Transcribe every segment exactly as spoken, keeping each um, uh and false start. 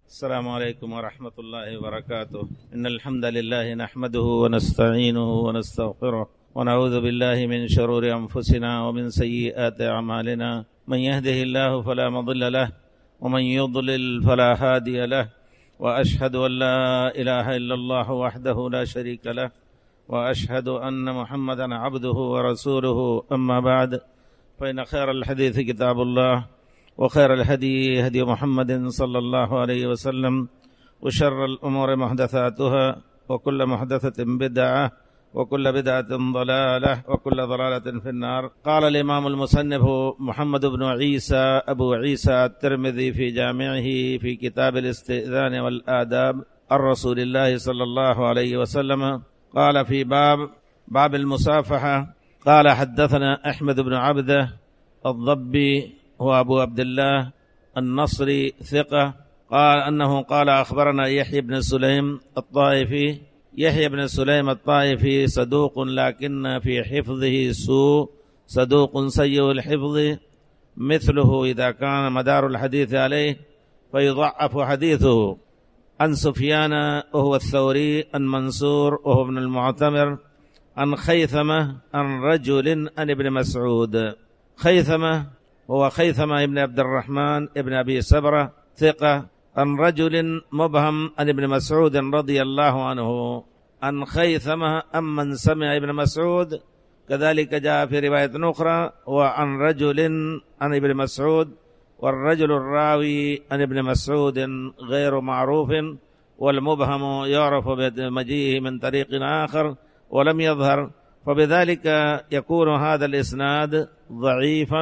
السلام عليكم ورحمة الله وبركاته. إن الحمد لله نحمده ونستعينه ونستغفره ونعوذ بالله من شرور أنفسنا ومن سيئات أعمالنا. من يهده الله فلا مضل له ومن يضلل فلا هادي له، وأشهد أن لا إله إلا الله وحده لا شريك له، وأشهد أن محمدا عبده ورسوله. أما بعد، فإن خير الحديث كتاب الله، وخير الهدي هدي محمد صلى الله عليه وسلم، وشر الأمور محدثاتها، وكل محدثة بدعة، وكل بدعة ضلالة، وكل ضلالة في النار. قال الإمام المصنف محمد بن عيسى أبو عيسى الترمذي في جامعه في كتاب الاستئذان والآداب عن رسول الله صلى الله عليه وسلم، قال في باب باب المصافحة، قال حدثنا أحمد بن عبده الضبي هو أبو عبد الله النصري ثقة، قال أنه قال أخبرنا يحيى بن سليم الطائفي. يحيى بن سليم الطائفي صدوق لكن في حفظه سوء، صدوق سيء الحفظ، مثله إذا كان مدار الحديث عليه فيضعف حديثه. عن سفيان وهو الثوري، عن منصور وهو ابن المعتمر، عن خيثمة عن رجل عن ابن مسعود. خيثمة هو خيثمة ابن عبد الرحمن ابن أبي سبرة ثقة، عن رجل مبهم عن ابن مسعود رضي الله عنه. عن خيثمة أمن سمع ابن مسعود، كذلك جاء في رواية أخرى وعن رجل عن ابن مسعود، والرجل الراوي عن ابن مسعود غير معروف، والمبهم يعرف بمجيئه من طريق آخر ولم يظهر، فبذلك يكون هذا الإسناد ضعيفا،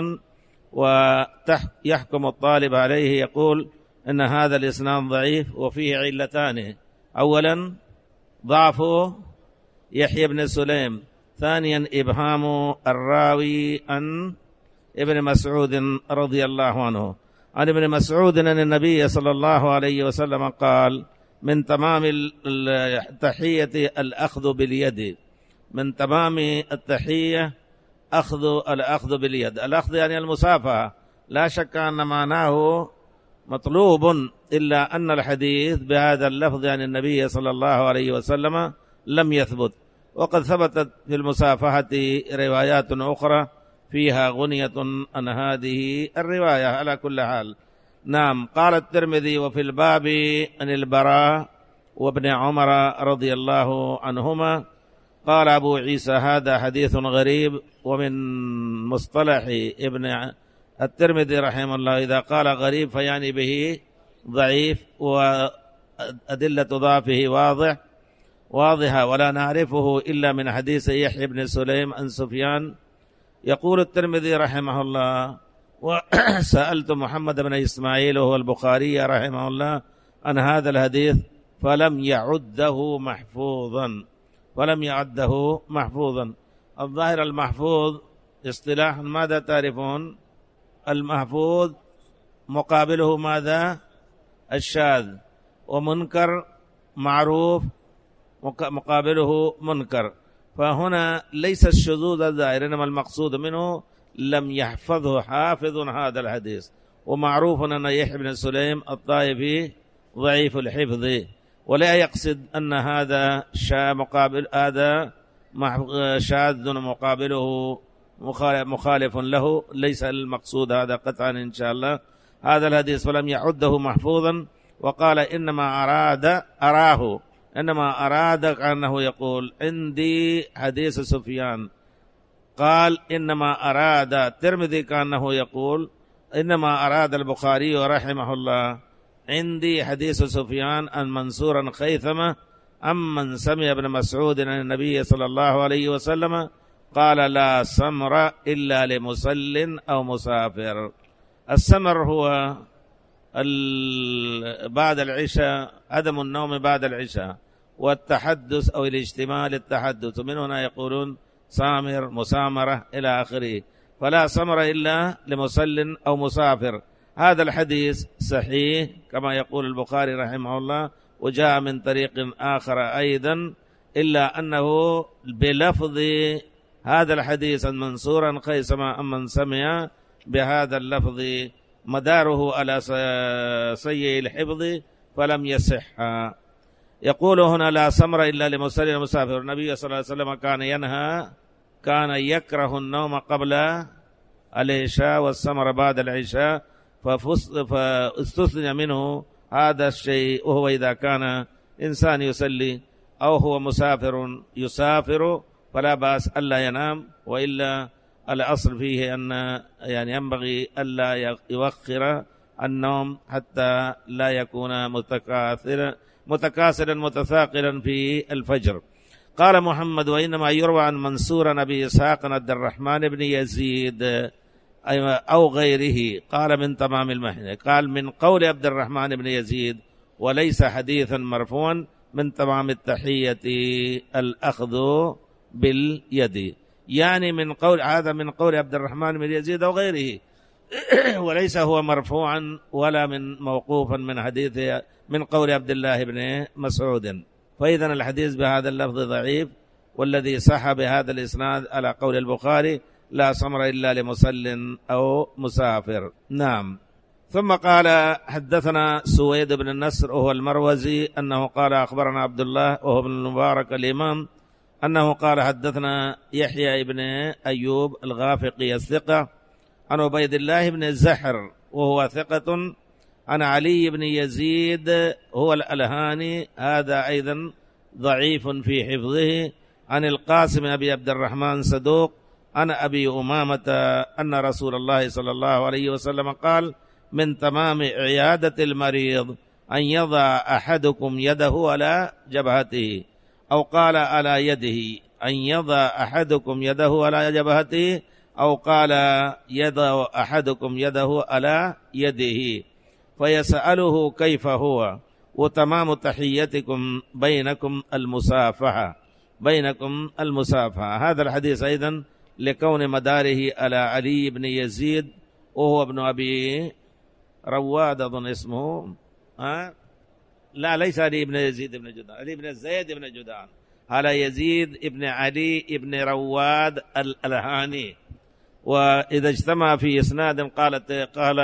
ويحكم الطالب عليه يقول إن هذا الإسناد ضعيف وفيه علتان: أولا ضعف يحيى بن سليم، ثانيا إبهام الراوي عن ابن مسعود رضي الله عنه. عن ابن مسعود أن النبي صلى الله عليه وسلم قال: من تمام التحية الأخذ باليد، من تمام التحية أخذ الأخذ باليد. الأخذ يعني المصافحة، لا شك أن معناه مطلوب، إلا أن الحديث بهذا اللفظ عن النبي صلى الله عليه وسلم لم يثبت، وقد ثبتت في المصافحة روايات أخرى فيها غنية عن هذه الرواية. على كل حال، نعم. قال الترمذي: وفي الباب عن البراء وابن عمر رضي الله عنهما. قال أبو عيسى: هذا حديث غريب. ومن مصطلح ابن الترمذي رحمه الله إذا قال غريب فيعني به ضعيف، وأدلة ضعفه واضح واضحة ولا نعرفه إلا من حديث يحيى بن سليم عن سفيان. يقول الترمذي رحمه الله: وسألت محمد بن إسماعيل وهو البخاري رحمه الله عن هذا الحديث فلم يعده محفوظا ولم يعده محفوظا. الظاهر المحفوظ اصطلاح ماذا تعرفون؟ المحفوظ مقابله ماذا؟ الشاذ، ومنكر معروف مقابله منكر. فهنا ليس الشذوذ الظاهر، إنما المقصود منه لم يحفظه حافظ هذا الحديث. ومعروف أن يحيى بن سليم الطائفي ضعيف الحفظ، ولا يقصد أن هذا شاذ مقابل هذا شاذ مقابله مخالف له، ليس المقصود هذا قطعا إن شاء الله. هذا الحديث فلم يعده محفوظا، وقال إنما أراد أراه إنما أراد أنه يقول عندي حديث سفيان. قال إنما أراد الترمذي كأنه يقول إنما أراد البخاري رحمه الله عندي حديث سفيان عن منصور خيثمة أمن سمع ابن مسعود عن النبي صلى الله عليه وسلم قال: لا سمر إلا لمصل أو مسافر. السمر هو بعد العشاء، عدم النوم بعد العشاء، والتحدث أو الاجتماع للتحدث، من هنا يقولون سامر، مسامرة إلى آخره. فلا سمر إلا لمصل أو مسافر. هذا الحديث صحيح كما يقول البخاري رحمه الله، وجاء من طريق آخر أيضا، إلا أنه بلفظ هذا الحديث عن منصورا خيثمة أمن سمع بهذا اللفظ، مداره على سيء الحفظ، فلم يصح. يقول هنا لا سمر إلا لمسافر المسافر. النبي صلى الله عليه وسلم كان ينهى كان يكره النوم قبل العشاء والسمر بعد العشاء، فاستثنى منه هذا الشيء، وهو إذا كان إنسان يصلي أو هو مسافر يسافر فلا بأس ألا ينام، وإلا الأصل فيه أن يعني ينبغي ألا يوخر النوم حتى لا يكون متكاثرا متكاسلا متثاقلا في الفجر. قال محمد وإنما يروى عن منصور نبي إسحاق عبد الرحمن بن يزيد أو غيره قال من تمام المحنة، قال من قول عبد الرحمن بن يزيد وليس حديثا مرفوعا، من تمام التحية الأخذ باليد، يعني من قول هذا من قول عبد الرحمن بن يزيد أو غيره وليس هو مرفوعا ولا من موقوفا من حديث من قول عبد الله بن مسعود. فإذا الحديث بهذا اللفظ ضعيف، والذي صح بهذا الإسناد على قول البخاري لا سمر إلا لمصل أو مسافر. نعم. ثم قال حدثنا سويد بن النصر وهو المروزي أنه قال أخبرنا عبد الله وهو ابن المبارك الإمام أنه قال حدثنا يحيى بن أيوب الغافقي الثقة عن عبيد الله بن الزحر وهو ثقة عن علي بن يزيد هو الألهاني، هذا أيضا ضعيف في حفظه، عن القاسم أبي عبد الرحمن صدوق عن أبي أمامة أن رسول الله صلى الله عليه وسلم قال من تمام عيادة المريض أن يضع أحدكم يده على جبهته، أو قال على يده، أن يضع أحدكم يده على جبهته، أو قال يضع أحدكم يده على يده، فيسأله كيف هو، وتمام تحيتكم بينكم المسافحة بينكم المسافحة. هذا الحديث أيضا لكون مداره على علي بن يزيد وهو ابن أبي رواد أظن اسمه، ها؟ لا ليس علي بن يزيد بن جدعان، علي بن زيد بن جدعان، على يزيد ابن علي ابن رواد الألهاني. وإذا اجتمع في إسناد قالت قال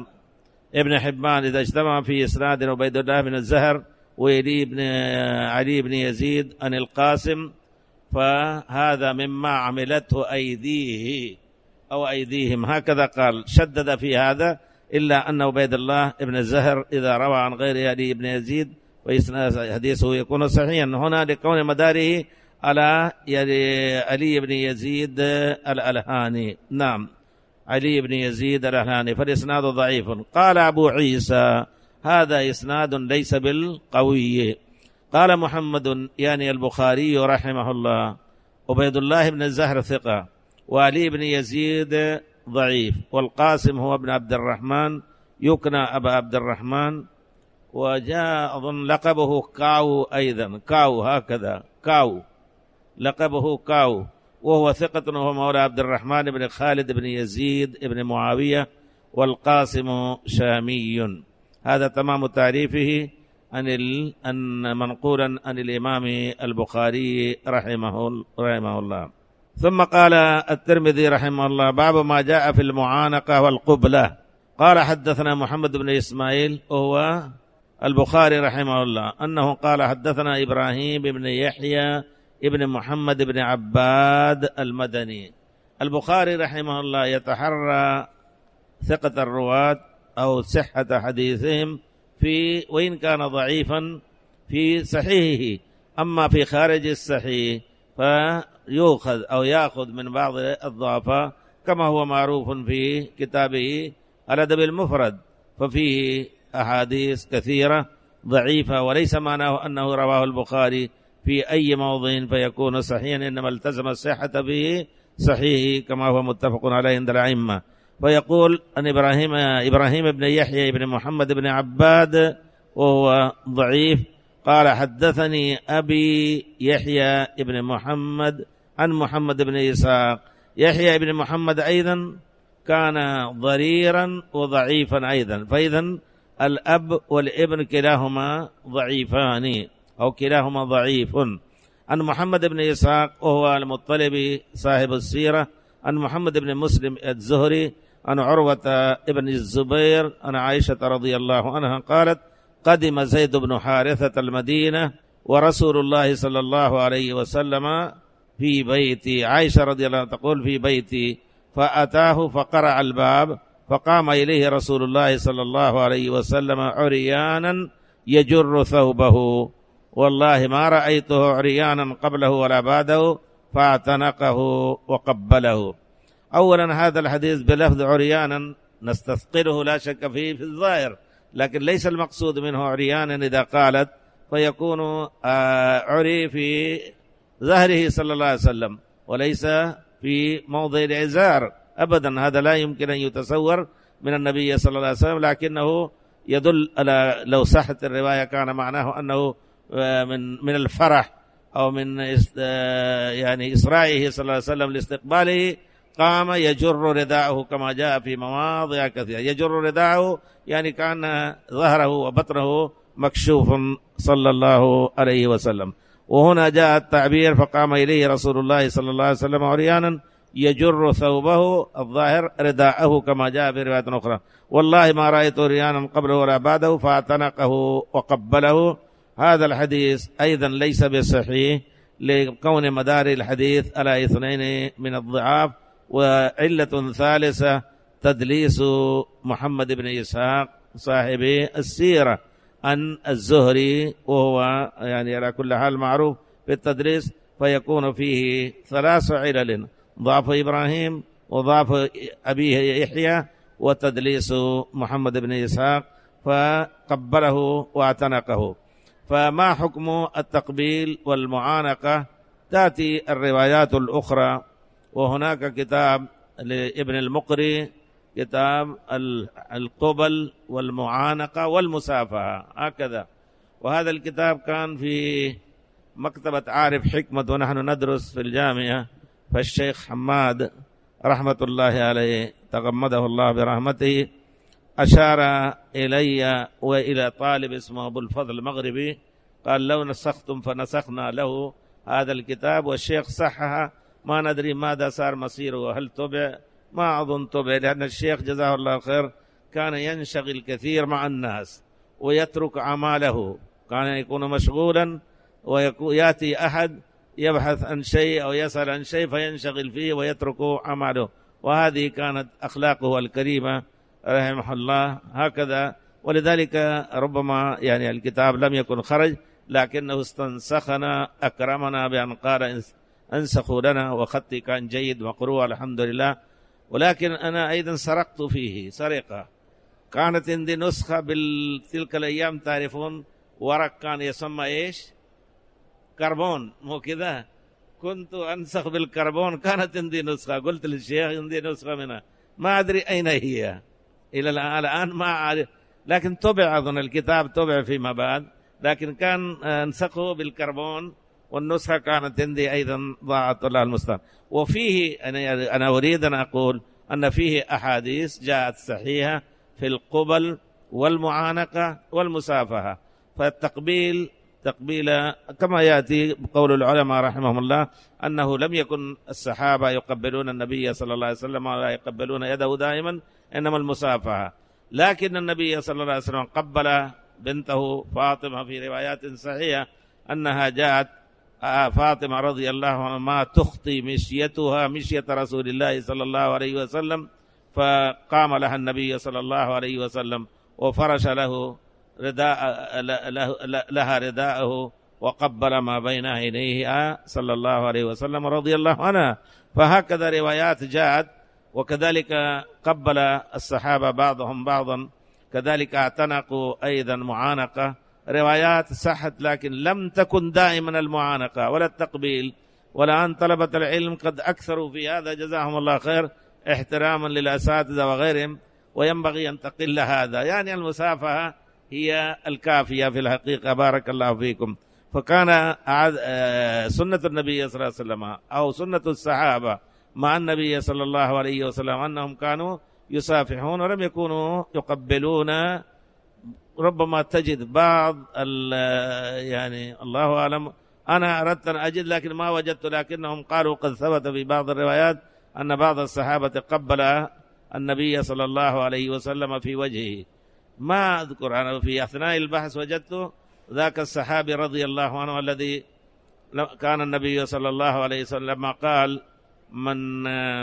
ابن حبان إذا اجتمع في إسناد عبيد الله بن الزهر ويلي بن علي بن يزيد عن القاسم فهذا مما عملته أيديه أو أيديهم، هكذا قال، شدد في هذا، إلا أن عبيد الله بن الزهر إذا روى عن غير علي بن يزيد وإسناد حديثه يكون صحيحا، هنا لكون مداره على علي بن يزيد الألهاني. نعم، علي بن يزيد الألهاني، فالإسناد ضعيف. قال أبو عيسى هذا إسناد ليس بالقوي. قال محمد يعني البخاري رحمه الله عبيد الله بن الزهر ثقة، وعلي بن يزيد ضعيف، والقاسم هو ابن عبد الرحمن يكنى أبا عبد الرحمن، وجاء أظن لقبه كاو أيضا، كاو هكذا كاو لقبه كاو، وهو ثقة وهو مولى عبد الرحمن بن خالد بن يزيد بن معاوية، والقاسم شامي. هذا تمام تعريفه عن ال... أن منقولا عن الإمام البخاري رحمه رحمه الله. ثم قال الترمذي رحمه الله باب ما جاء في المعانقة والقبلة. قال حدثنا محمد بن إسماعيل وهو البخاري رحمه الله أنه قال حدثنا إبراهيم بن يحيى ابن محمد بن عباد المدني. البخاري رحمه الله يتحرى ثقة الرواة أو صحة حديثهم في وإن كان ضعيفا في صحيحه، أما في خارج الصحيح فيؤخذ أو يأخذ من بعض الضعفاء كما هو معروف في كتابه الأدب المفرد، ففيه أحاديث كثيرة ضعيفة، وليس معناه أنه رواه البخاري في أي موضع فيكون صحيحا، إنما التزم الصحة به صحيح كما هو متفق عليه عند الأئمة. ويقول أن إبراهيم إبراهيم بن يحيى بن محمد بن عباد وهو ضعيف. قال حدثني أبي يحيى بن محمد عن محمد بن إسحاق. يحيى بن محمد أيضا كان ضريرا وضعيفا أيضا، فإذا الأب والابن كلاهما ضعيفان أو كلاهما ضعيف. عن محمد بن إسحاق وهو المطلبي صاحب السيرة، عن محمد بن مسلم الزهري عن عروة ابن الزبير عن عائشة رضي الله عنها قالت قدم زيد بن حارثة المدينة ورسول الله صلى الله عليه وسلم في بيتي. عائشة رضي الله عنها تقول في بيتي، فأتاه فقرع الباب، فقام إليه رسول الله صلى الله عليه وسلم عريانا يجر ثوبه، والله ما رأيته عريانا قبله ولا بعده، فاعتنقه وقبله. أولا هذا الحديث بلفظ عريانا نستثقله لا شك فيه في الظاهر، لكن ليس المقصود منه عريانا إذا قالت، فيكون عري في ظهره صلى الله عليه وسلم وليس في موضع العزار أبدا. هذا لا يمكن أن يتصور من النبي صلى الله عليه وسلم، لكنه يدل على لو صحت الرواية كان معناه أنه من من الفرح أو من يعني إسراعه صلى الله عليه وسلم لاستقباله قام يجر رداءه كما جاء في مواضع كثيرة. يجر رداءه يعني كان ظهره وبطنه مكشوف صلى الله عليه وسلم. وهنا جاء التعبير فقام إليه رسول الله صلى الله عليه وسلم عريانا يجر ثوبه، الظاهر رداءه كما جاء في رواية أخرى، والله ما رأيت عريانا قبله ولا بعده، فاعتنقه وقبله. هذا الحديث أيضا ليس بصحيح لكون مدار الحديث على اثنين من الضعاف. وعلة ثالثة تدليس محمد بن إسحاق صاحب السيرة عن الزهري، وهو يعني على كل حال معروف بالتدليس، فيكون فيه ثلاث علل: ضعف إبراهيم وضعف أبيه يحيى وتدليس محمد بن إسحاق، فقبله واعتنقه. فما حكم التقبيل والمعانقة؟ تأتي الروايات الأخرى، وهناك كتاب لابن المقري كتاب القبل والمعانقة والمسافحة هكذا، وهذا الكتاب كان في مكتبة عارف حكمة ونحن ندرس في الجامعة، فالشيخ حماد رحمة الله عليه تغمده الله برحمته أشار إلي وإلى طالب اسمه أبو الفضل المغربي، قال لو نسختم فنسخنا له هذا الكتاب، والشيخ صحها، ما ندري ماذا صار مصيره، هل تبع؟ ما أظن تبع، لأن الشيخ جزاه الله خير كان ينشغل كثير مع الناس ويترك أعماله، كان يكون مشغولا ويأتي أحد يبحث عن شيء أو يسأل عن شيء فينشغل فيه ويترك أعماله، وهذه كانت أخلاقه الكريمة رحمه الله هكذا. ولذلك ربما يعني الكتاب لم يكن خرج، لكنه استنسخنا أكرمنا بأن قال انسخوا لنا، وخطي كان جيد مقروء الحمد لله. ولكن أنا أيضا سرقت فيه سرقة، كانت عندي نسخة بتلك الأيام، تعرفون ورق كان يسمى إيش؟ كربون، مو كذا؟ كنت أنسخ بالكربون، كانت عندي نسخة، قلت للشيخ عندي نسخة منها، ما أدري أين هي إلى الآن ما أعرف، لكن طبع أظن الكتاب طبع فيما بعد، لكن كان أنسخه بالكربون، والنسخة كانت عندي أيضا ضاعت الله المستعان. وفيه أنا أنا أريد أن أقول أن فيه أحاديث جاءت صحيحة في القبل والمعانقة والمسافحة. فالتقبيل تقبيل كما يأتي بقول العلماء رحمهم الله أنه لم يكن الصحابة يقبلون النبي صلى الله عليه وسلم ولا يقبلون يده دائما، إنما المسافحة. لكن النبي صلى الله عليه وسلم قبل بنته فاطمة في روايات صحيحة أنها جاءت فاطمة رضي الله عنها ما تخطي مشيتها مشية رسول الله صلى الله عليه وسلم، فقام لها النبي صلى الله عليه وسلم وفرش له رداء لها رداءه وقبل ما بين عينيه صلى الله عليه وسلم رضي الله عنها. فهكذا روايات جاءت، وكذلك قبل الصحابة بعضهم بعضا، كذلك اعتنقوا أيضا معانقة، روايات صحت، لكن لم تكن دائما المعانقة ولا التقبيل. والآن طلبة العلم قد أكثروا في هذا جزاهم الله خير احتراما للأساتذة وغيرهم، وينبغي أن تقل هذا، يعني المسافة هي الكافية في الحقيقة. بارك الله فيكم. فكان سنة النبي صلى الله عليه وسلم أو سنة الصحابة مع النبي صلى الله عليه وسلم أنهم كانوا يسافحون ولم يكونوا يقبلون. ربما تجد بعض يعني الله أعلم، أنا أردت أن أجد لكن ما وجدت، لكنهم قالوا قد ثبت في بعض الروايات أن بعض الصحابة قبل النبي صلى الله عليه وسلم في وجهه. ما أذكر أنا، في أثناء البحث وجدت ذاك الصحابي رضي الله عنه الذي كان النبي صلى الله عليه وسلم قال من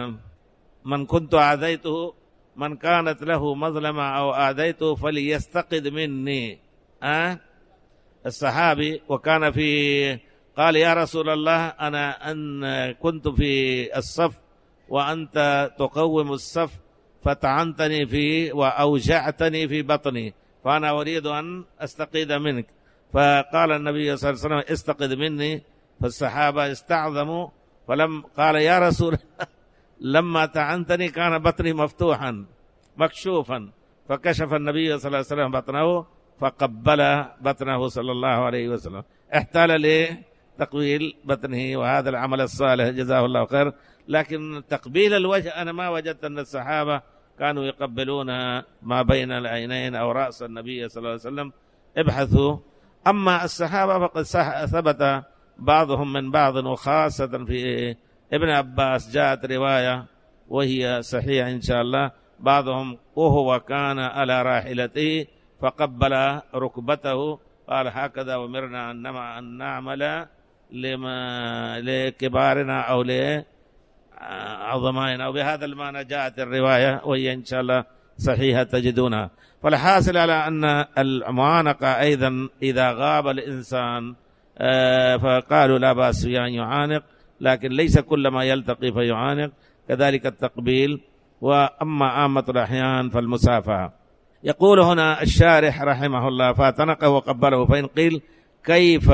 من كنت آذيته، من كانت له مظلمة أو آذيته فليستقد مني. أه؟ الصحابي وكان في قال يا رسول الله أنا أن كنت في الصف وأنت تقوم الصف فطعنتني فيه وأوجعتني في بطني فأنا أريد أن أستقيد منك. فقال النبي صلى الله عليه وسلم استقد مني. فالصحابة استعظموا فلم قال يا رسول الله لما طعنتني كان بطني مفتوحا مكشوفا، فكشف النبي صلى الله عليه وسلم بطنه فقبل بطنه صلى الله عليه وسلم، احتال لتقبيل بطنه، وهذا العمل الصالح جزاه الله خير. لكن تقبيل الوجه أنا ما وجدت أن الصحابة كانوا يقبلون ما بين العينين أو رأس النبي صلى الله عليه وسلم. ابحثوا. أما الصحابة فقد ثبت بعضهم من بعض، وخاصة في ابن عباس جاءت رواية وهي صحيحة إن شاء الله، بعضهم وهو كان على راحلته فقبل ركبته قال هكذا أمرنا أن نعمل لما لكبارنا أو لعظمائنا، وبهذا المعنى جاءت الرواية وهي إن شاء الله صحيحة تجدونها. فالحاصل على أن المعانقة أيضا إذا غاب الإنسان فقالوا لا بأس أن يعانق، لكن ليس كل ما يلتقي فيعانق، كذلك التقبيل. وأما عامة الأحيان فالمسافة. يقول هنا الشارح رحمه الله فاتنقه وقبله. فإن قيل كيف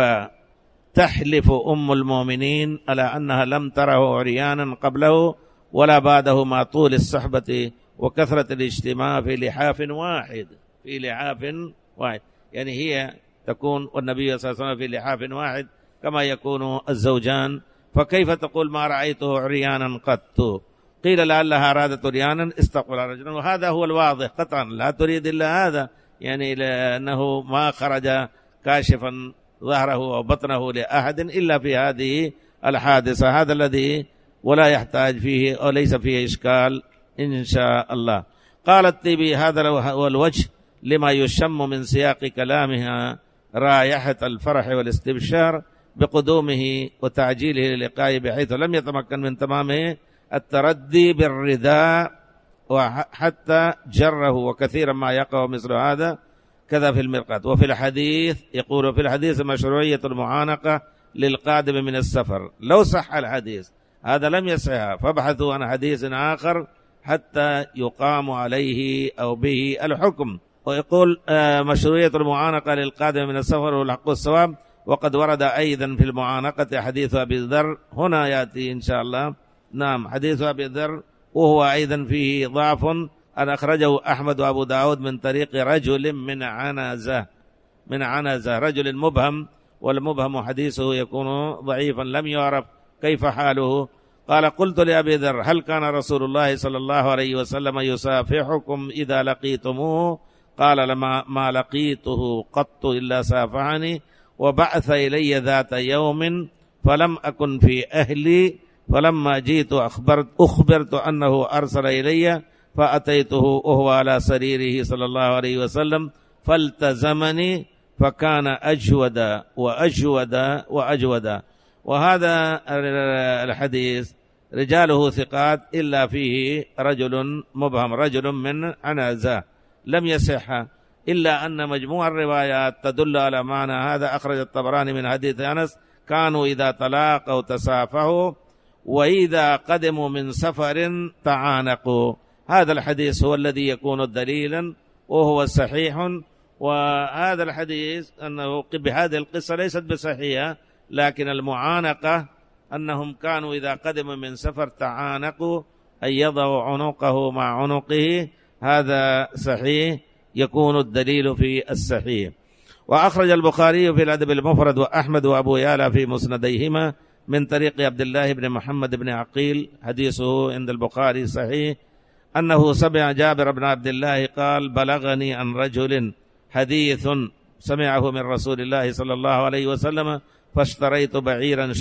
تحلف أم المؤمنين على أنها لم تره عريانا قبله ولا بعده مع طول الصحبة وكثرة الاجتماع في لحاف واحد، في لحاف واحد يعني هي تكون والنبي صلى الله عليه وسلم في لحاف واحد كما يكون الزوجان، فكيف تقول ما رأيته عريانا قط؟ قيل لعلها أرادت عريانا استقبل رجلا، وهذا هو الواضح قطعا، لا تريد إلا هذا، يعني لأنه ما خرج كاشفا ظهره أو بطنه لأحد إلا في هذه الحادثة. هذا الذي ولا يحتاج فيه أو ليس فيه إشكال إن شاء الله. قال الطيبي هذا هو الوجه لما يشم من سياق كلامها رائحة الفرح والاستبشار بقدومه وتعجيله للقائه، بحيث لم يتمكن من تمامه التردي بالرداء وحتى جره، وكثيرا ما يقع مثل هذا كذا في المرقات. وفي الحديث يقول في الحديث مشروعية المعانقة للقادم من السفر، لو صح الحديث هذا لم يصح فابحثوا عن حديث آخر حتى يقام عليه أو به الحكم. ويقول مشروعية المعانقة للقادم من السفر والحق الصواب. وقد ورد أيضا في المعانقة حديث أبي ذر، هنا يأتي إن شاء الله. نعم حديث أبي ذر وهو أيضا فيه ضعف، أن أخرجه أحمد وأبو داود من طريق رجل من عنزة، من عنزة رجل مبهم، والمبهم حديثه يكون ضعيفا لم يعرف كيف حاله. قال قلت لأبي ذر هل كان رسول الله صلى الله عليه وسلم يسافحكم إذا لقيتموه؟ قال لما ما لقيته قط إلا سافعني، وبعث إلي ذات يوم فلم أكن في أهلي، فلما جئت أخبرت, أخبرت أنه أرسل إلي فأتيته وهو على سريره صلى الله عليه وسلم فالتزمني فكان أجود وأجود وأجود. وهذا الحديث رجاله ثقات إلا فيه رجل مبهم، رجل من عنزة لم يصح، إلا أن مجموع الروايات تدل على معنى هذا. أخرج الطبراني من حديث أنس كانوا إذا تلاقوا تسافحوا وإذا قدموا من سفر تعانقوا. هذا الحديث هو الذي يكون دليلا وهو صحيح. وهذا الحديث أنه بهذه القصة ليست بصحيحة، لكن المعانقة أنهم كانوا إذا قدموا من سفر تعانقوا أن يضعوا عنقه مع عنقه، هذا صحيح يكون الدليل في الصحيح. وأخرج البخاري في الأدب المفرد وأحمد وأبو يعلى في مسنديهما من طريق عبد الله بن محمد بن عقيل، حديثه عند البخاري صحيح، أنه سمع جابر بن عبد الله قال بلغني عن رجل حديث سمعه من رسول الله صلى الله عليه وسلم فاشتريت بعيرا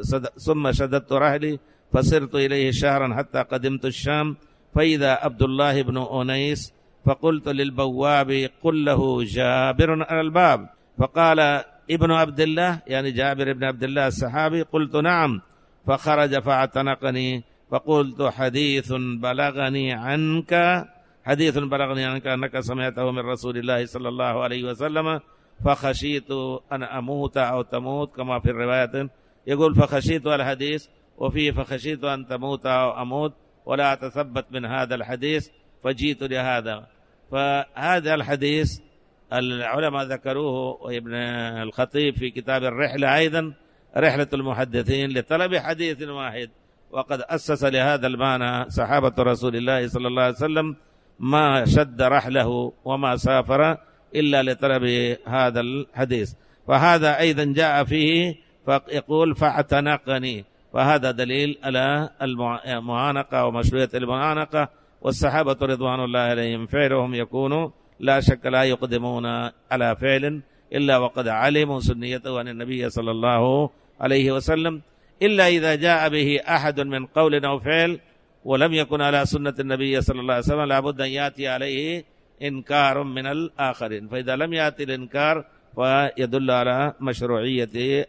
ثم شددت رحلي فسرت إليه شهرا حتى قدمت الشام، فإذا عبد الله بن أنيس فقلت للبواب قل له جابر على الباب، فقال ابن عبد الله يعني جابر بن عبد الله الصحابي، قلت نعم، فخرج فاعتنقني، فقلت حديث بلغني عنك حديث بلغني عنك أنك سمعته من رسول الله صلى الله عليه وسلم، فخشيت أن أموت أو تموت، كما في الرواية يقول فخشيت الحديث، وفيه فخشيت أن تموت أو أموت ولا أتثبت من هذا الحديث، فجيت لهذا. فهذا الحديث العلماء ذكروه، وابن الخطيب في كتاب الرحلة أيضا رحلة المحدثين لطلب حديث واحد، وقد أسس لهذا المعنى صحابة رسول الله صلى الله عليه وسلم، ما شد رحله وما سافر إلا لطلب هذا الحديث. فهذا أيضا جاء فيه فيقول فاعتنقني، فهذا دليل على المعانقة ومشروعية المعانقة. والصحابة رضوان الله عليهم فعلهم يكون لا شك لا يقدمون على فعل إلا وقد علموا سنيته عن النبي صلى الله عليه وسلم، إلا إذا جاء به أحد من قول أو فعل ولم يكن على سنة النبي صلى الله عليه وسلم، لابد أن يأتي عليه إنكار من الآخرين، فإذا لم يأتي الإنكار فيدل على مشروعية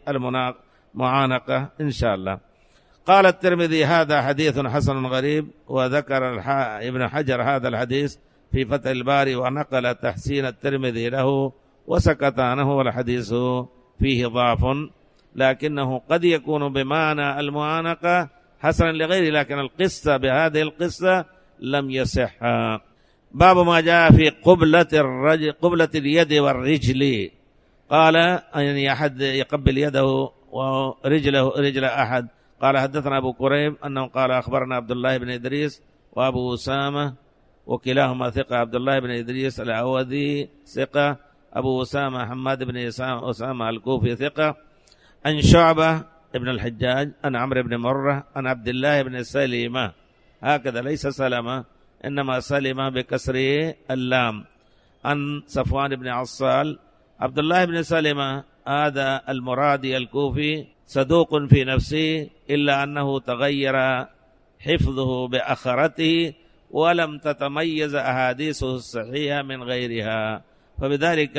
المعانقة إن شاء الله. قال الترمذي هذا حديث حسن غريب، وذكر ابن حجر هذا الحديث في فتح الباري ونقل تحسين الترمذي له وسكت عنه، والحديث فيه ضعف، لكنه قد يكون بمعنى المعانقة حسنا لغيره، لكن القصة بهذه القصة لم يصح. باب ما جاء في قبلة الرجل قبلة اليد والرجل، قال أن أحد يقبل يده ورجله رجل أحد. قال حدثنا أبو كريب أنه قال أخبرنا عبد الله بن إدريس وأبو أسامة وكلاهما ثقة، عبد الله بن إدريس العوذي ثقة، أبو أسامة حماد بن أسامة الكوفي ثقة، عن شعبة ابن الحجاج عن عمرو بن مرة عن عبد الله بن سلمة، هكذا ليس سلمة إنما سلمة بكسر اللام، عن صفوان بن عصال. عبد الله بن سلمة هذا المرادي الكوفي صدوق في نفسه، إلا أنه تغير حفظه بأخرته ولم تتميز أحاديثه الصحيحة من غيرها، فبذلك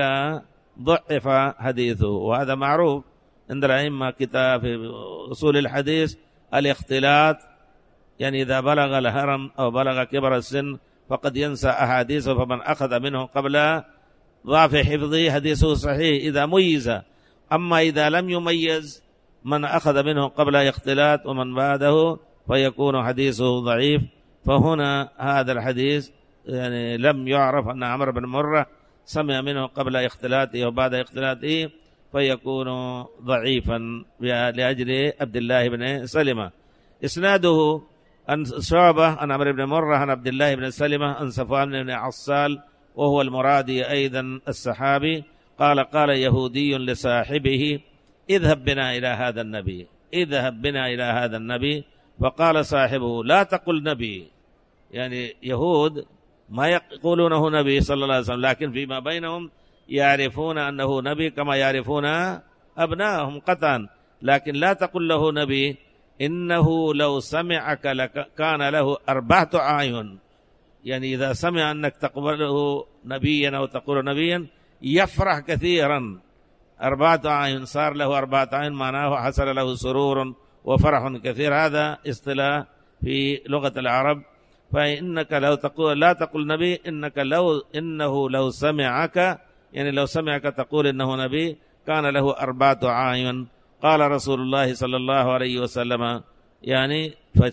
ضعف حديثه، وهذا معروف عند الأئمة كتاب في أصول الحديث الاختلاط، يعني إذا بلغ الهرم أو بلغ كبر السن فقد ينسى أحاديثه، فمن أخذ منه قبل ضعف حفظه حديثه صحيح إذا ميز، أما إذا لم يميز من أخذ منه قبل اختلاط ومن بعده فيكون حديثه ضعيف. فهنا هذا الحديث يعني لم يعرف أن عمرو بن مرة سمع منه قبل اختلاطه وبعد اختلاطه، فيكون ضعيفا لأجل عبد الله بن سلمة. إسناده عن شعبة عن عمرو بن مرة عن عبد الله بن سلمة عن صفوان بن عصال وهو المرادي أيضا الصحابي، قال قال يهودي لصاحبه اذهب بنا إلى هذا النبي اذهب بنا إلى هذا النبي، فقال صاحبه لا تقل نبي، يعني يهود ما يقولونه نبي صلى الله عليه وسلم، لكن فيما بينهم يعرفون أنه نبي كما يعرفون أبنائهم قطعا، لكن لا تقل له نبي، إنه لو سمعك لك كان له أربعة أعين، يعني إذا سمع أنك تقبله نبيا أو تقول نبيا يفرح كثيرا، أربعة أعين صار له أربعة أعين معناه حصل له سرور وفرح كثير، هذا اصطلاح في لغة العرب. فإنك لو تقول لا تقول نبي، إنك لو إنه لو سمعك يعني لو سمعك تقول إنه نبي كان له أربعة أعين. قال رسول الله صلى الله عليه وسلم يعني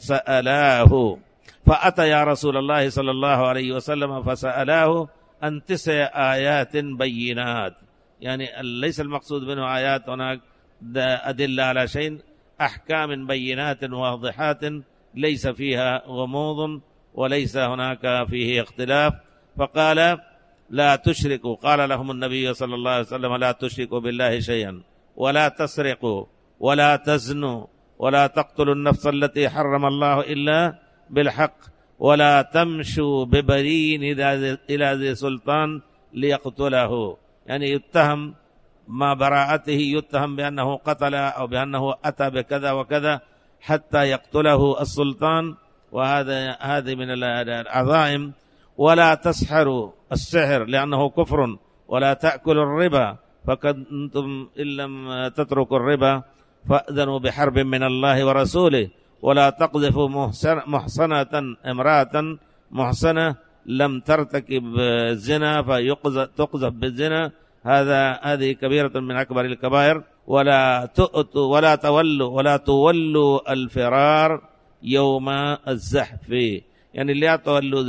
فسألاه فأتى يا رسول الله صلى الله عليه وسلم فسألاه عن تسع آيات بينات، يعني ليس المقصود منه آيات هناك أدلة على شيء، أحكام بينات واضحات ليس فيها غموض وليس هناك فيه اختلاف. فقال لا تشركوا، قال لهم النبي صلى الله عليه وسلم لا تشركوا بالله شيئا، ولا تسرقوا، ولا تزنوا، ولا تقتلوا النفس التي حرم الله إلا بالحق، ولا تمشوا ببرين إلى ذي سلطان ليقتله، يعني يتهم ما براءته يتهم بأنه قتل أو بأنه أتى بكذا وكذا حتى يقتله السلطان، وهذا هذه من العظائم. ولا تسحروا السحر لأنه كفر، ولا تأكلوا الربا فكنتم إن لم تتركوا الربا فأذنوا بحرب من الله ورسوله، ولا تقذفوا محصنة امرأة محصنة لم ترتكب الزنا فتقذف بالزنا، هذا هذه كبيرة من أكبر الكبائر. ولا تؤتوا ولا تولوا ولا تولوا الفرار يوم الزحف، يعني لا تولوا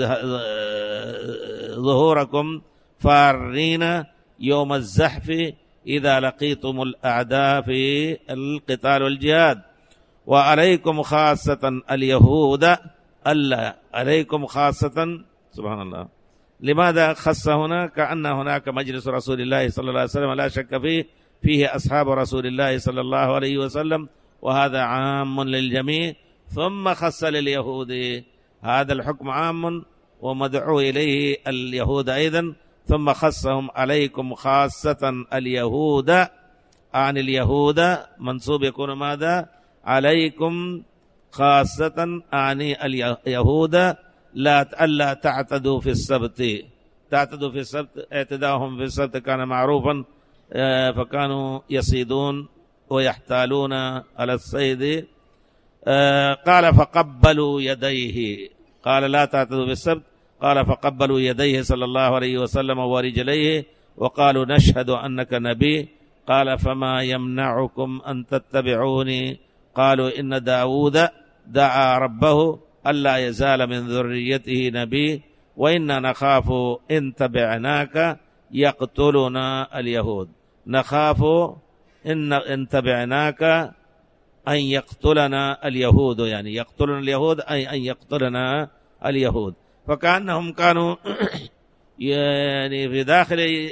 ظهوركم فارين يوم الزحف إذا لقيتم الأعداء في القتال والجهاد. وعليكم خاصة اليهود ألا عليكم خاصة، سبحان الله، لماذا خص هنا؟ كأن هناك مجلس رسول الله صلى الله عليه وسلم لا شك فيه فيه أصحاب رسول الله صلى الله عليه وسلم، وهذا عام للجميع، ثم خص لليهود، هذا الحكم عام ومدعو إليه اليهود أيضا، ثم خصهم عليكم خاصة اليهود، عن اليهود منصوب يكون ماذا؟ عليكم خاصة أعني اليهود لا ألا تعتدوا في السبت. تعتدوا في السبت، اعتداهم في السبت كان معروفا، فكانوا يصيدون ويحتالون على الصيد. قال فقبلوا يديه، قال لا تعتدوا في السبت، قال فقبلوا يديه صلى الله عليه وسلم ورجليه وقالوا نشهد أنك نبي. قال فما يمنعكم أن تتبعوني؟ قالوا إن داود دعا ربه ألا يزال من ذريته نبي، وإنا نخاف إن تبعناك يقتلنا اليهود. نخاف إن إن تبعناك أن يقتلنا اليهود، يعني يقتلنا اليهود أي أن يقتلنا اليهود. فكأنهم كانوا يعني في داخل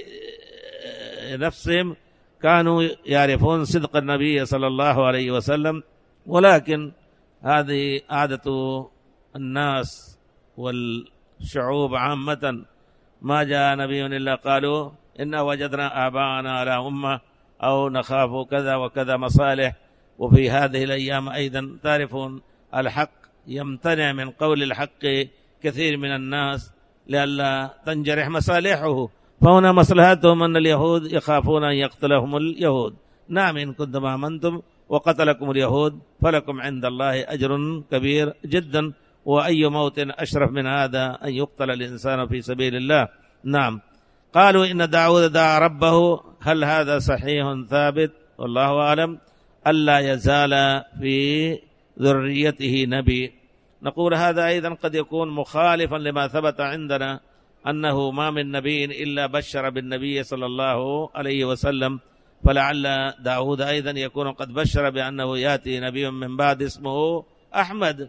نفسهم كانوا يعرفون صدق النبي صلى الله عليه وسلم، ولكن هذه عادة الناس والشعوب عامة، ما جاء نبي إلا قالوا إنا وجدنا آباءنا على أمة أو نخاف كذا وكذا مصالح. وفي هذه الأيام أيضا تعرفون الحق يمتنع من قول الحق كثير من الناس لئلا تنجرح مصالحه، فهنا مصلحتهم أن اليهود يخافون أن يقتلهم اليهود. نعم إن كنتم آمنتم وقتلكم اليهود فلكم عند الله أجر كبير جدا، وأي موت أشرف من هذا أن يقتل الإنسان في سبيل الله. نعم. قالوا إن داود دعا ربه، هل هذا صحيح ثابت؟ والله أعلم. ألا يزال في ذريته نبي، نقول هذا أيضا قد يكون مخالفا لما ثبت عندنا أنه ما من نبي إلا بشر بالنبي صلى الله عليه وسلم، فلعل داود أيضا يكون قد بشر بأنه يأتي نبي من بعد اسمه أحمد،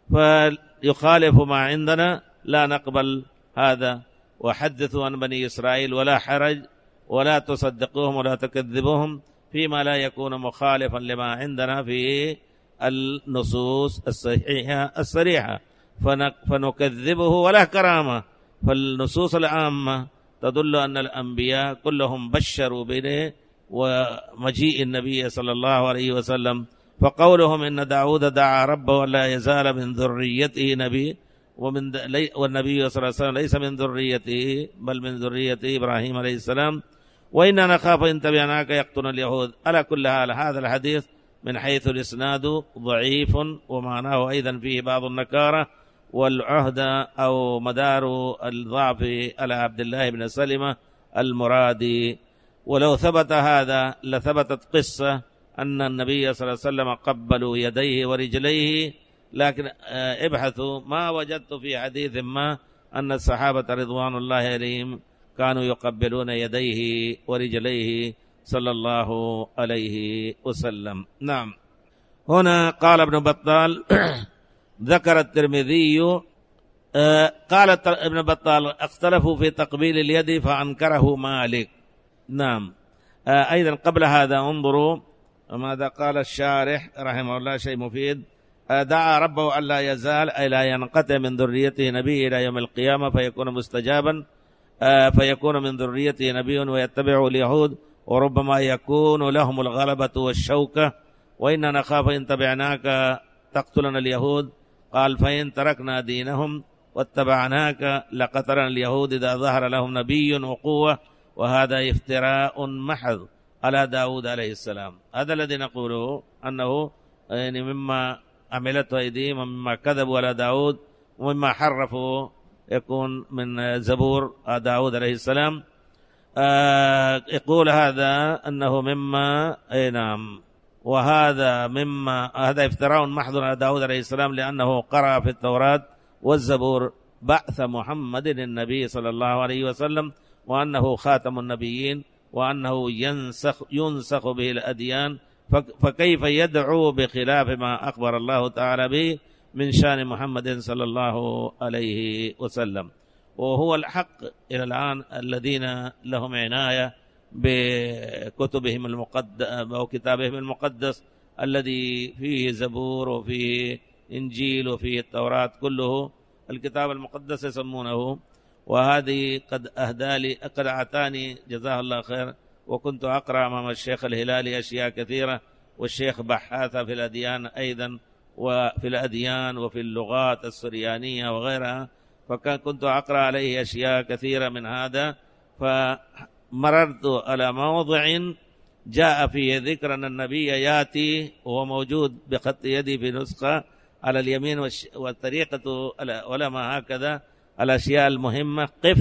فيخالف ما عندنا، لا نقبل هذا. وحدثوا عن بني إسرائيل ولا حرج، ولا تصدقوهم ولا تكذبوهم فيما لا يكون مخالفا لما عندنا في النصوص الصحيحة الصريحة، فنكذبه ولا كرامة. فالنصوص العامة تدل أن الأنبياء كلهم بشروا به ومجيء النبي صلى الله عليه وسلم. فقولهم إن داود دعا ربه لا يزال من ذريته نبي، ومن والنبي صلى الله عليه وسلم ليس من ذريته بل من ذرية إبراهيم عليه السلام. وإننا نخاف إن تبعناك يقتلنا اليهود. على كل حال هذا الحديث من حيث الإسناد ضعيف، ومعناه أيضا فيه بعض النكارة والعهد أو مدار الضعف على عبد الله بن سلمة المرادي. ولو ثبت هذا لثبتت قصة أن النبي صلى الله عليه وسلم قبلوا يديه ورجليه، لكن ابحثوا ما وجدت في حديث ما أن الصحابة رضوان الله عليهم كانوا يقبلون يديه ورجليه صلى الله عليه وسلم. نعم. هنا قال ابن بطال ذكر الترمذي قال ابن بطال اختلفوا في تقبيل اليد فأنكره مالك. نعم. أيضا قبل هذا انظروا ماذا قال الشارح رحمه الله، شيء مفيد. دعا ربه ألا يزال أي لا ينقطع من ذريته نبي إلى يوم القيامة فيكون مستجابا، فيكون من ذريته نبي ويتبعه اليهود، وربما يكون لهم الغلبة والشوكة. وإننا نخاف إن تبعناك تقتلنا اليهود. قال فإن تركنا دينهم واتبعناك لقتلنا اليهود إذا ظهر لهم نبي وقوة، وهذا افتراء محض على داود عليه السلام. هذا الذي نقوله أنه يعني مما عملته أيديهم ومما كذبوا على داود ومما حرفوا يكون من زبور داود عليه السلام. آه يقول هذا أنه مما أي نعم وهذا مما هذا افتراء محض على داود عليه السلام، لأنه قرأ في التوراة والزبور بعث محمد النبي صلى الله عليه وسلم، وأنه خاتم النبيين، وأنه ينسخ, ينسخ به الأديان، فكيف يدعو بخلاف ما أخبر الله تعالى به من شأن محمد صلى الله عليه وسلم. وهو الحق إلى الآن الذين لهم عناية بكتبهم المقدس أو كتابهم المقدس الذي فيه زبور وفيه إنجيل وفيه التوراة، كله الكتاب المقدس يسمونه. وهذه قد أهدى لي قد أعطاني جزاه الله خير، وكنت أقرأ أمام الشيخ الهلالي أشياء كثيرة، والشيخ بحاثة في الأديان أيضا، وفي الأديان وفي اللغات السريانية وغيرها، فكنت أقرأ عليه أشياء كثيرة من هذا. فمررت على موضع جاء فيه ذكر أن النبي يأتي وهو موجود بخط يدي في نسخة على اليمين، والطريقة العلماء هكذا الأشياء المهمة قف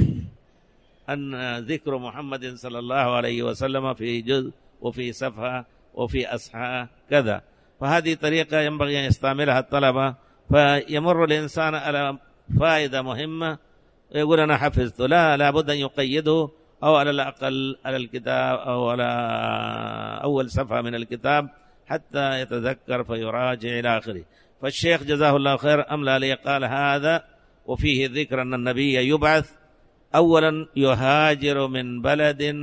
أن ذكر محمد صلى الله عليه وسلم في جزء وفي صفحة وفي أصحاء كذا. فهذه طريقة ينبغي أن يستعملها الطلبة، فيمر الإنسان على فائدة مهمة يقول أنا حفظت، لا لابد أن يقيده أو على الأقل على الكتاب أو على أول صفحة من الكتاب حتى يتذكر فيراجع إلى آخره. فالشيخ جزاه الله خير أملى لي قال هذا وفيه ذكر أن النبي يبعث أولا يهاجر من بلد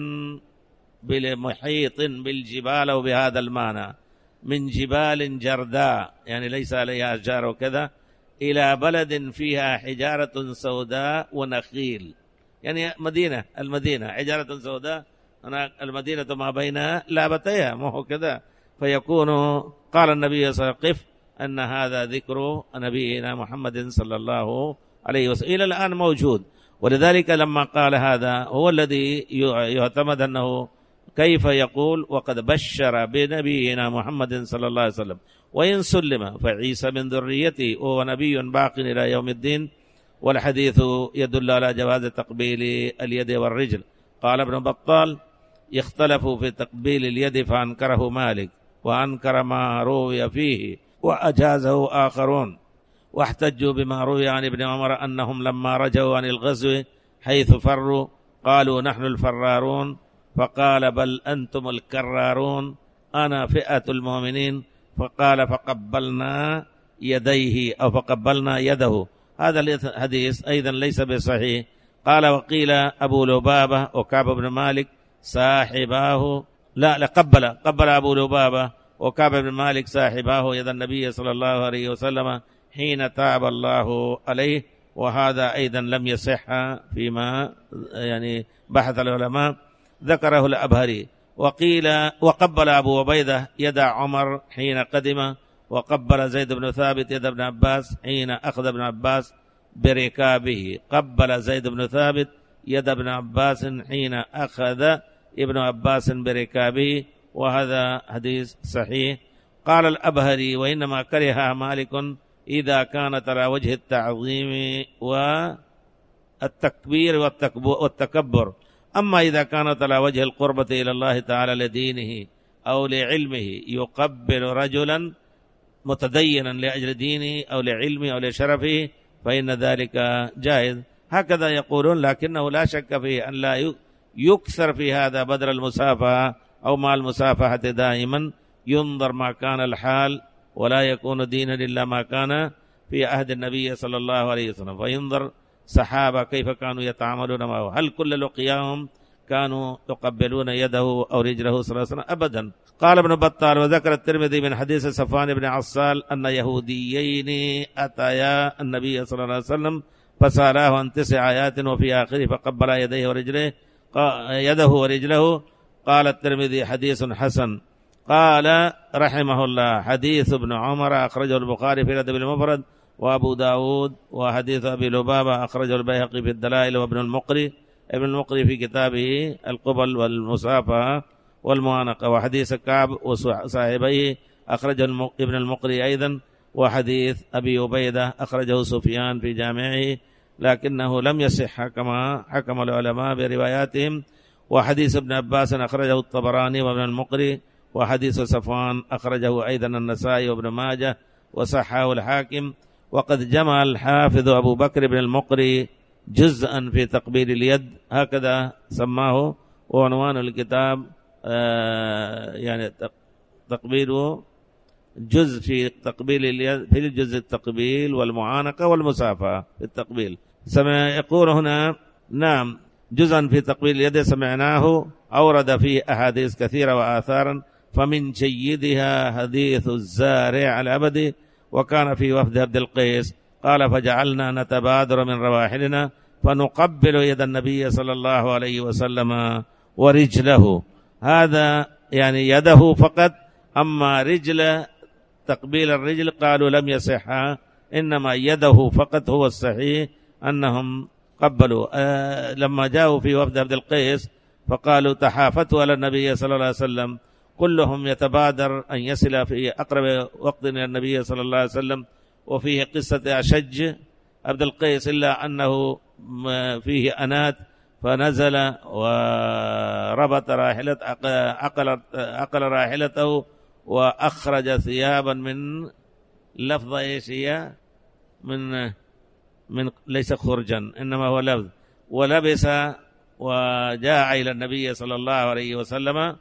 بالمحيط بالجبال، وبهذا المعنى من جبال جرداء يعني ليس عليها أشجار وكذا، إلى بلد فيها حجارة سوداء ونخيل، يعني مدينة المدينة حجارة سوداء، المدينة ما بينها لابتيها ما هو كذا. فيكون قال النبي صلى الله عليه وسلم أن هذا ذكر نبينا محمد صلى الله عليه وسلم إلى الآن موجود. ولذلك لما قال هذا هو الذي يعتمد أنه كيف يقول وقد بشر بنبينا محمد صلى الله عليه وسلم، وإن سلم فعيسى من ذريته وهو نبي باق إلى يوم الدين. والحديث يدل على جواز تقبيل اليد والرجل. قال ابن بطال يختلفوا في تقبيل اليد فأنكره مالك، وأنكر ما روي فيه وأجازه آخرون، واحتجوا بما روي عن ابن عمر أنهم لما رجعوا عن الغزو حيث فروا قالوا نحن الفرارون، فقال بل أنتم الكرارون، أنا فئة المؤمنين. فقال فقبلنا يديه أو فقبلنا يده. هذا الحديث أيضا ليس بصحيح. قال وقيل أبو لبابة وكعب بن مالك صاحباه، لا لا قبل قبل أبو لبابة وكعب بن مالك صاحباه يد النبي صلى الله عليه وسلم حين تاب الله عليه، وهذا أيضا لم يصح فيما يعني بحث العلماء، ذكره الأبهري. وقيل وقبل أبو عبيدة يد عمر حين قدم، وقبل زيد بن ثابت يد ابن عباس حين أخذ ابن عباس بركابه. قبل زيد بن ثابت يد ابن عباس حين أخذ ابن عباس بركابه، وهذا حديث صحيح. قال الأبهري وإنما كره مالك إذا كانت على وجه التعظيم والتكبير والتكبر، أما إذا كانت على وجه القربة إلى الله تعالى لدينه أو لعلمه يقبل رجلا متدينا لأجل دينه أو لعلمه أو لشرفه فإن ذلك جائز. هكذا يقولون، لكنه لا شك فيه أن لا يكثر في هذا بدل المسافة أو مع المسافحة دائما، ينظر ما كان الحال، ولا يكون دينا إلا ما كان في عهد النبي صلى الله عليه وسلم. فينظر صحابة كيف كانوا يتعاملون معه، هل كل لقياهم كانوا يقبلون يده أو رجله صلى الله عليه وسلم؟ أبدا. قال ابن بطال وذكر الترمذي من حديث صفوان بن عسال أن يهوديين أتيا النبي صلى الله عليه وسلم فسألاه عن تسع آيات وفي آخره فقبل يديه ورجله يده ورجله. قال الترمذي حديث حسن. قال رحمه الله حديث ابن عمر أخرجه البخاري في الأدب المفرد وأبو داود. وحديث أبي لبابة أخرجه البيهقي في الدلائل وابن المقري ابن المقري في كتابه القبل والمصافحة والمعانقة. وحديث كعب وصاحبيه أخرجه ابن المقري أيضا. وحديث أبي عبيدة أخرجه سفيان في جامعه لكنه لم يصح كما حكم العلماء برواياتهم. وحديث ابن عباس أخرجه الطبراني وابن المقري. وحديث صفوان أخرجه أيضا النسائي وابن ماجه وصححه الحاكم. وقد جمع الحافظ أبو بكر بن المقري جزءا في تقبيل اليد، هكذا سماه، وعنوان الكتاب آه يعني تقبيله جزء في تقبيل اليد، في الجزء التقبيل والمعانقة والمسافة في التقبيل. سمع يقول هنا نعم جزءا في تقبيل اليد سمعناه، أورد فيه أحاديث كثيرة وآثارا، فمن جيدها حديث الزارع الأبدي وكان في وفد عبد القيس قال فجعلنا نتبادر من رواحلنا فنقبل يد النبي صلى الله عليه وسلم ورجله. هذا يعني يده فقط، أما رجل تقبيل الرجل قالوا لم يصح، إنما يده فقط هو الصحيح أنهم قبلوا. آه لما جاءوا في وفد عبد القيس فقالوا تحافتوا على النبي صلى الله عليه وسلم، كلهم يتبادر أن يصل في أقرب وقت إلى النبي صلى الله عليه وسلم. وفيه قصة أشج عبد القيس إلا أنه فيه أنات فنزل وربط راحلة عقل, عقل راحلته وأخرج ثيابا من لفظ إيش هي من من ليس خرجا إنما هو لفظ، ولبس وجاء إلى النبي صلى الله عليه وسلم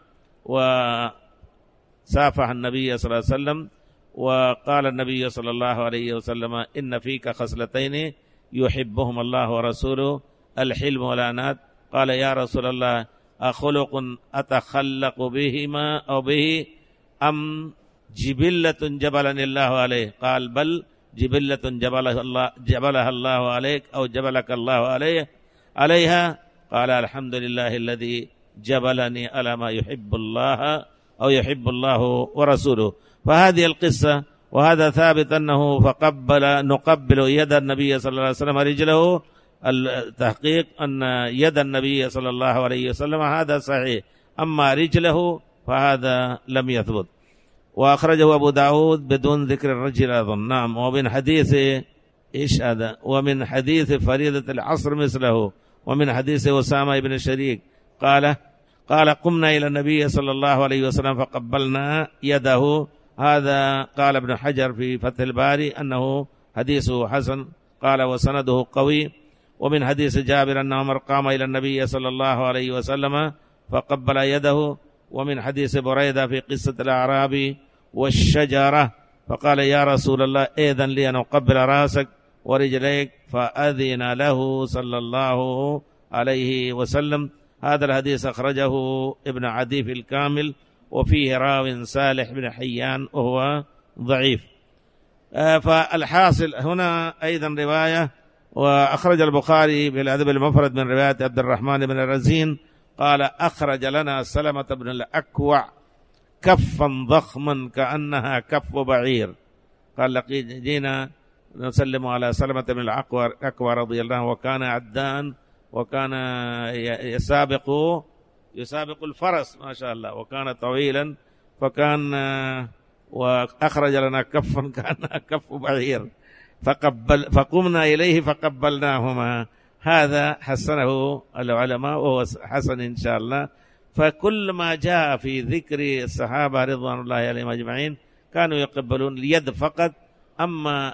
وسافح النبي صلى الله عليه وسلم. وقال النبي صلى الله عليه وسلم إن فيك خصلتين يحبهم الله ورسوله الحلم والأنات. قال يا رسول الله أخلق أتخلق بهما أو به أم جبلة جبلني الله عليه؟ قال بل جبلة جبلها الله, جبلها الله عليك أو جبلك الله عليه عليها. قال الحمد لله الذي جبلني على ما يحب الله أو يحب الله ورسوله. فهذه القصة، وهذا ثابت أنه فقبل نقبل يد النبي صلى الله عليه وسلم رجله. التحقيق أن يد النبي صلى الله عليه وسلم هذا صحيح، أما رجله فهذا لم يثبت. وأخرجه أبو داود بدون ذكر الرجل أظن. نعم. ومن حديث إيش هذا ومن حديث فريضة العصر مثله. ومن حديث أسامة بن شريك قال قال قمنا إلى النبي صلى الله عليه وسلم فقبلنا يده. هذا قال ابن حجر في فتح الباري أنه حديثه حسن، قال وسنده قوي. ومن حديث جابر أن عمر قام إلى النبي صلى الله عليه وسلم فقبل يده. ومن حديث بريدة في قصة الأعرابي والشجرة فقال يا رسول الله إذن لي أن أقبل رأسك ورجليك، فأذن له صلى الله عليه وسلم. هذا الحديث أخرجه ابن عدي في الكامل، وفيه راو صالح بن حيان وهو ضعيف. فالحاصل هنا أيضا رواية، وأخرج البخاري في الأدب المفرد من رواية عبد الرحمن بن الرزين قال أخرج لنا سلمة بن الأكوع كفا ضخما كأنها كف بعير. قال لقيت جينا نسلم على سلمة بن الأكوع رضي الله عنه، وكان عدان وكان يسابق يسابق الفرس ما شاء الله، وكان طويلا، فكان وأخرج لنا كفا كأنها كف بعير فقبل فقمنا إليه فقبلناهما. هذا حسنه العلماء وهو حسن إن شاء الله. فكل ما جاء في ذكر الصحابة رضوان الله عليهم أجمعين كانوا يقبلون اليد فقط. أما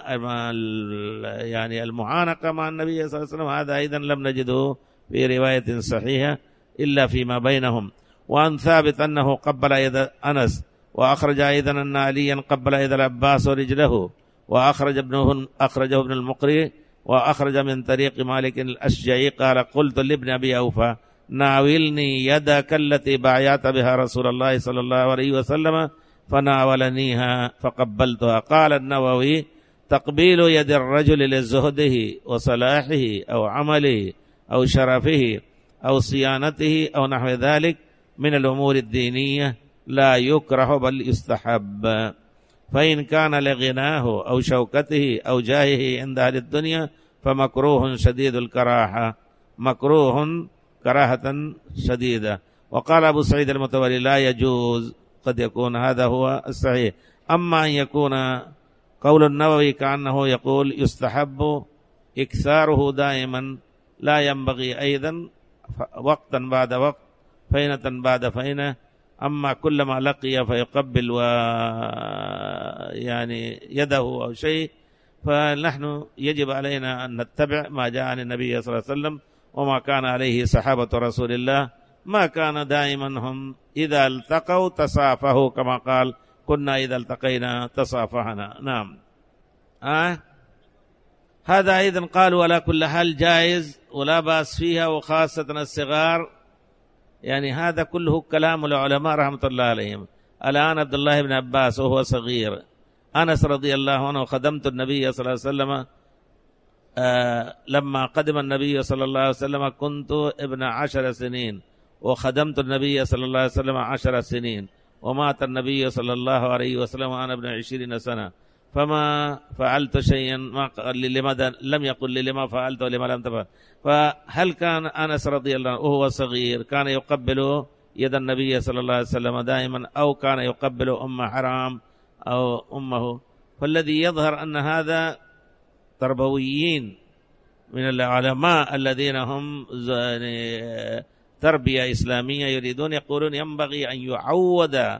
يعني المعانقة مع النبي صلى الله عليه وسلم هذا أيضا لم نجده في رواية صحيحة إلا فيما بينهم. وأن ثابت أنه قبل يد أنس، وأخرج أيضا أن عليا قبل يد العباس ورجله، وأخرج ابنه أخرجه ابن المقري، وأخرج من طريق مالك الأشجعي قال قلت لابن أبي أوفى ناولني يدك التي بايعت بها رسول الله صلى الله عليه وسلم، فناولنيها فقبلتها. قال النووي تقبيل يد الرجل لزهده وصلاحه أو عمله أو شرفه أو صيانته أو نحو ذلك من الأمور الدينية لا يكره بل يستحب. فإن كان لغناه أو شوكته أو جاهه عند أهل الدنيا فمكروه شديد الكراهة، مكروه كراهة شديدة. وقال أبو سعيد المتولي لا يجوز، قد يكون هذا هو الصحيح. أما أن يكون قول النووي كأنه يقول يستحب إكثاره دائما، لا ينبغي أيضا وقتا بعد وقت، فينة بعد فينة، أما كلما لقي فيقبل و يعني يده أو شيء، فنحن يجب علينا أن نتبع ما جاء عن النبي صلى الله عليه وسلم وما كان عليه صحابة رسول الله. ما كان دائما هم إذا التقوا تصافحوا كما قال كنا إذا التقينا تصافحنا. نعم. آه. هذا أيضا قالوا على كل حال جائز ولا بأس فيها، وخاصة الصغار، يعني هذا كله كلام العلماء رحمة الله عليهم. الآن عبد الله بن عباس وهو صغير، أنس رضي الله عنه خدمت النبي صلى الله عليه وسلم آه لما قدم النبي صلى الله عليه وسلم كنت ابن عشر سنين، وخدمت النبي صلى الله عليه وسلم عشر سنين، ومات النبي صلى الله عليه وسلم وأنا ابن عشرين سنة، فما فعلت شيئا ما قال لي لماذا، لم يقل لي لما فعلت ولما لم تفعل. فهل كان أنس رضي الله عنه وهو صغير كان يقبل يد النبي صلى الله عليه وسلم دائما، أو كان يقبل أم حرام أو أمه؟ فالذي يظهر أن هذا تربويين من العلماء الذين هم تربية إسلامية يريدون، يقولون ينبغي أن يعود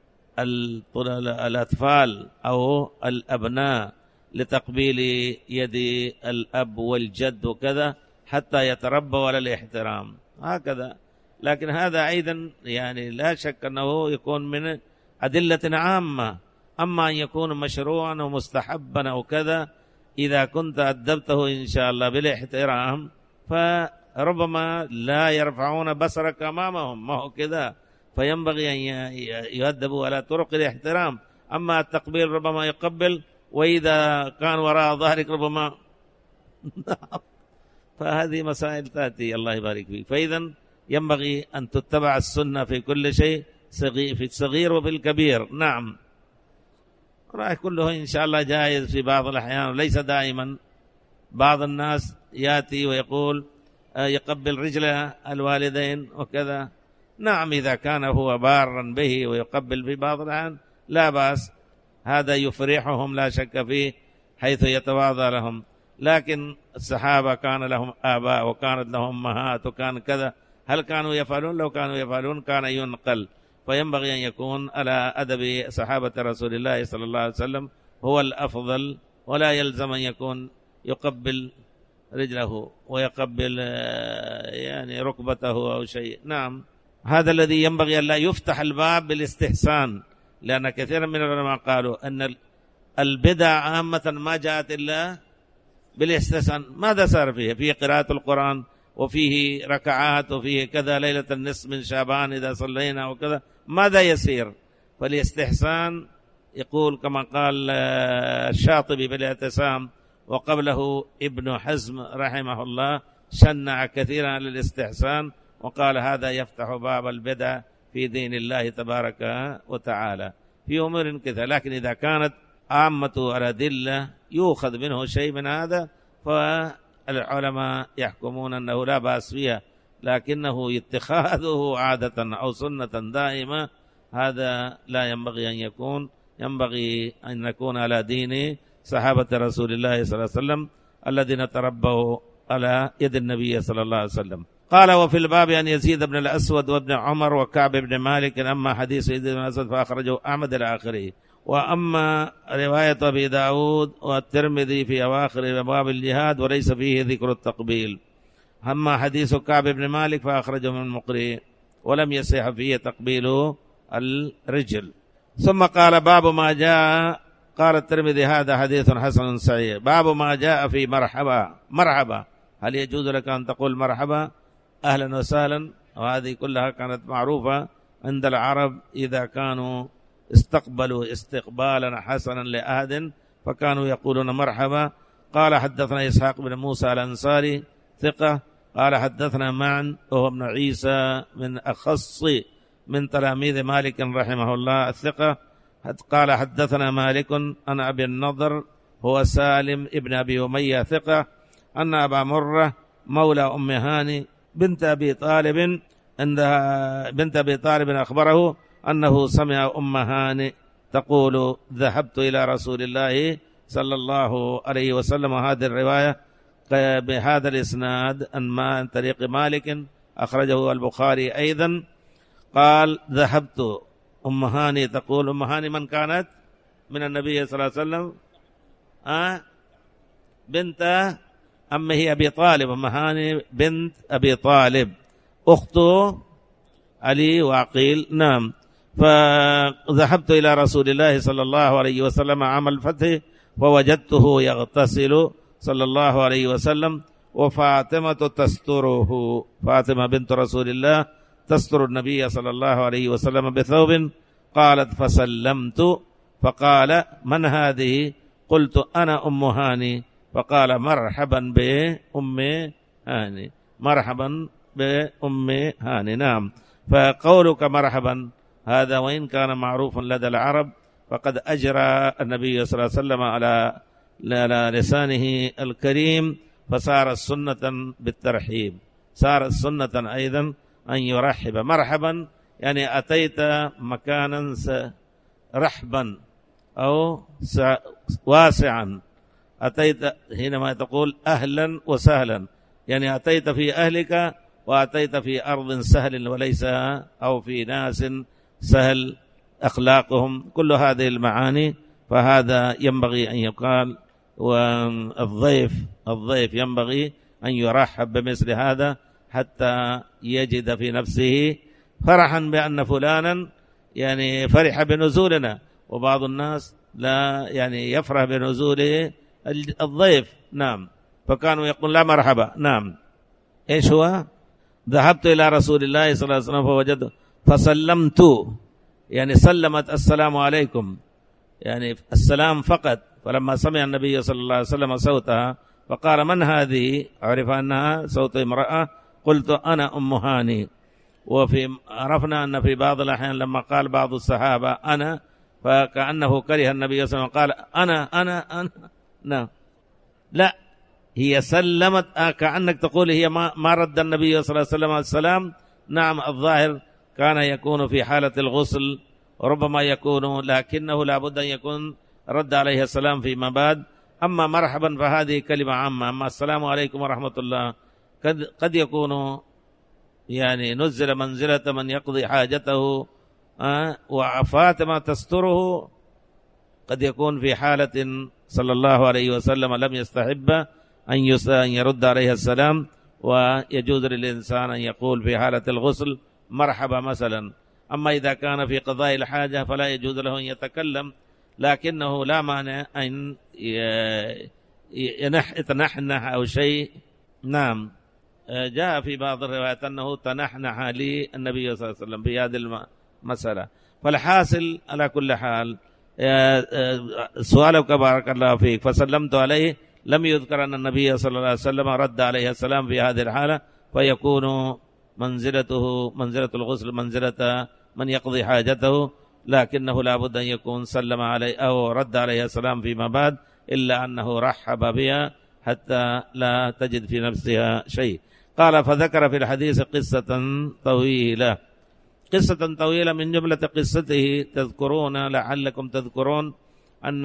الأطفال أو الأبناء لتقبيل يد الأب والجد وكذا حتى يتربوا على الاحترام هكذا. لكن هذا أيضا يعني لا شك أنه يكون من أدلة عامة. أما أن يكون مشروعا ومستحبا أو كذا، إذا كنت أدبته إن شاء الله بالاحترام فربما لا يرفعون بصرك أمامهم، ما هو كذا، فينبغي أن يؤدبوا على طرق الاحترام. أما التقبيل ربما يقبل، وإذا كان وراء ظهرك ربما فهذه مسائل تأتي، الله يبارك فيك. فإذا ينبغي أن تتبع السنة في كل شيء، في الصغير وفي الكبير. نعم. رأي كله إن شاء الله جائز في بعض الأحيان وليس دائما. بعض الناس يأتي ويقول يقبل رجل الوالدين وكذا، نعم إذا كان هو بارا به ويقبل في بعض الأحيان لا بأس، هذا يفرحهم لا شك فيه حيث يتواضع لهم. لكن الصحابة كان لهم آباء وكانت لهم أمهات وكان كذا، هل كانوا يفعلون؟ لو كانوا يفعلون كان ينقل. فينبغي أن يكون على أدب صحابة رسول الله صلى الله عليه وسلم هو الأفضل، ولا يلزم أن يكون يقبل رجله ويقبل يعني ركبته أو شيء. نعم. هذا الذي ينبغي أن لا يفتح الباب بالاستحسان، لأن كثيرا من العلماء قالوا أن البدع عامة ما جاءت إلا بالاستحسان. ماذا صار فيه؟ فيه قراءة القرآن، وفيه ركعات، وفيه كذا ليلة النصف من شعبان إذا صلينا وكذا، ماذا يسير؟ فالاستحسان يقول كما قال الشاطبي بالاعتصام وقبله ابن حزم رحمه الله شنع كثيرا على الاستحسان، وقال هذا يفتح باب البدع في دين الله تبارك وتعالى في أمور كثيرة. لكن إذا كانت عامة الأدلة يؤخذ منه شيء من هذا، فالعلماء يحكمون أنه لا بأس فيها، لكنه اتخاذه عادة أو سنة دائمة هذا لا ينبغي أن يكون. ينبغي أن نكون على دين صحابة رسول الله صلى الله عليه وسلم الذين تربوا على يد النبي صلى الله عليه وسلم. قال وفي الباب أن يزيد بن الأسود وابن عمر وكعب بن مالك، أما حديث يزيد بن الأسود فأخرجه أحمد إلى آخره. وأما رواية أبي داود والترمذي في أواخر باب الجهاد وليس فيه ذكر التقبيل. أما حديث كعب بن مالك فأخرجه من المقري ولم يصح فيه تقبيل الرجل. ثم قال باب ما جاء، قال الترمذي هذا حديث حسن صحيح. باب ما جاء في مرحبا. مرحبا، هل يجوز لك أن تقول مرحبا أهلا وسهلا؟ وهذه كلها كانت معروفة عند العرب، إذا كانوا استقبلوا استقبالا حسنا لأحد فكانوا يقولون مرحبا. قال حدثنا إسحاق بن موسى الأنصاري ثقة، قال حدثنا معن وهو ابن عيسى من أخص من تلاميذ مالك رحمه الله الثقة، قال حدثنا مالك عن أبي النضر هو سالم ابن أبي أمية ثقة أن أبا مرة مولى أم هاني بنت أبي طالب عندها بنت أبي طالب أخبره أنه سمع أم هاني تقول ذهبت إلى رسول الله صلى الله عليه وسلم. هذه الرواية بهذا الإسناد عن طريق مالك أخرجه البخاري أيضا. قال ذهبت أم هاني تقول. أم هاني من كانت؟ من النبي صلى الله عليه وسلم آه بنت أمه أبي طالب. أم هاني بنت أبي طالب أخت علي وعقيل. نعم. فذهبت إلى رسول الله صلى الله عليه وسلم عام الفتح فوجدته يغتسل صلى الله عليه وسلم وفاطمة تستره. فاطمة بنت رسول الله تستر النبي صلى الله عليه وسلم بثوب. قالت فسلمت فقال من هذه؟ قلت أنا أم هاني. فقال مرحبا بأم هاني، مرحبا بأم هاني. نعم. فقولك مرحبا هذا وإن كان معروفا لدى العرب فقد أجرى النبي صلى الله عليه وسلم على لسانه الكريم فصار السنة بالترحيب، صار السنة أيضا أن يرحب. مرحبا يعني أتيت مكانا رحبا أو واسعا، أتيت حينما تقول أهلا وسهلا يعني أتيت في أهلك وأتيت في أرض سهل وليس أو في ناس سهل أخلاقهم، كل هذه المعاني. فهذا ينبغي أن يقال. والضيف الضيف ينبغي أن يرحب بمثل هذا حتى يجد في نفسه فرحا بأن فلانا يعني فرح بنزولنا. وبعض الناس لا يعني يفرح بنزول الضيف. نعم. فكانوا يقول لا مرحبا. نعم. إيش هو؟ ذهبت إلى رسول الله صلى الله عليه وسلم فوجدته فسلمت يعني سلمت السلام عليكم يعني السلام فقط. فلما سمع النبي صلى الله عليه وسلم صوتها فقال من هذه؟ عرف أنها صوت امرأة. قلت أنا أم هاني. وفي عرفنا أن في بعض الأحيان لما قال بعض الصحابة أنا فكأنه كره النبي صلى الله عليه وسلم قال أنا أنا أنا نعم لا، هي سلمت كأنك تقول هي ما, ما رد النبي صلى الله عليه وسلم السلام. نعم. الظاهر كان يكون في حالة الغسل ربما يكون، لكنه لابد أن يكون رد عليه السلام فيما بعد. أما مرحبا فهذه كلمة عامة. أما السلام عليكم ورحمة الله قد, قد يكون يعني نزل منزلة من يقضي حاجته أه وفاطمة تستره. قد يكون في حالة صلى الله عليه وسلم لم يستحب أن يرد عليه السلام، ويجوز للإنسان أن يقول في حالة الغسل مرحبا مثلا. أما إذا كان في قضاء الحاجة فلا يجوز له أن يتكلم، لكنه لا مانع أن يتنحنح أو شيء. نعم. جاء في بعض الروايات أنه تنحنح لي النبي صلى الله عليه وسلم في هذه المسألة. فالحاصل على كل حال سؤالك بارك الله فيك فسلمت عليه لم يذكر أن النبي صلى الله عليه وسلم رد عليه السلام في هذه الحالة، فيكون منزلته منزلة الغسل منزلة من يقضي حاجته، لكنه لا بد أن يكون سلم عليه أو رد عليه السلام فيما بعد، إلا أنه رحب بها حتى لا تجد في نفسها شيء. قال فذكر في الحديث قصة طويلة قصة طويلة من جملة قصته تذكرون لعلكم تذكرون أن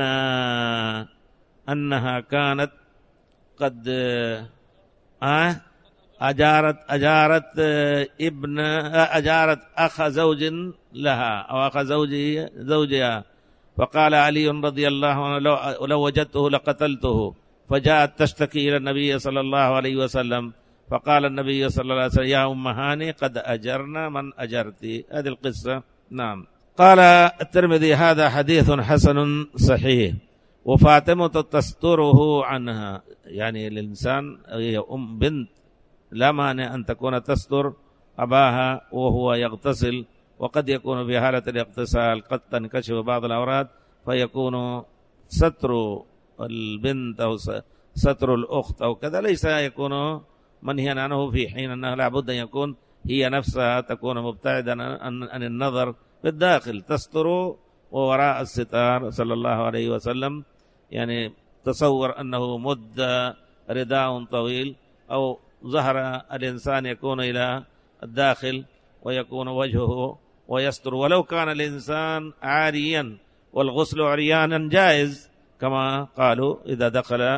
أنها كانت قد آه أجارت أجارت ابن أجارت أخ زوج لها أو أخ زوجي زوجها. فقال علي رضي الله عنه لو, لو وجدته لقتلته. فجاءت تشتكي إلى النبي صلى الله عليه وسلم فقال النبي صلى الله عليه وسلم يا أم هاني قد أجرنا من أجرتي. هذه القصة. نعم. قال الترمذي هذا حديث حسن صحيح. وفاطمة تستره عنها يعني الإنسان هي أم بنت لا مانع أن تكون تستر أباها وهو يغتسل، وقد يكون في حالة الاغتسال قد تنكشف بعض الأوراد فيكون ستر البنت أو ستر الأخت أو كذا ليس يكون منهيا عنه في حين أنه لابد أن يكون هي نفسها تكون مبتعدا عن النظر بالداخل تستر ووراء الستار صلى الله عليه وسلم. يعني تصور أنه مد رداء طويل، أو ظهر الإنسان يكون إلى الداخل ويكون وجهه ويستر، ولو كان الإنسان عاريا والغسل عريانا جائز كما قالوا إذا دخل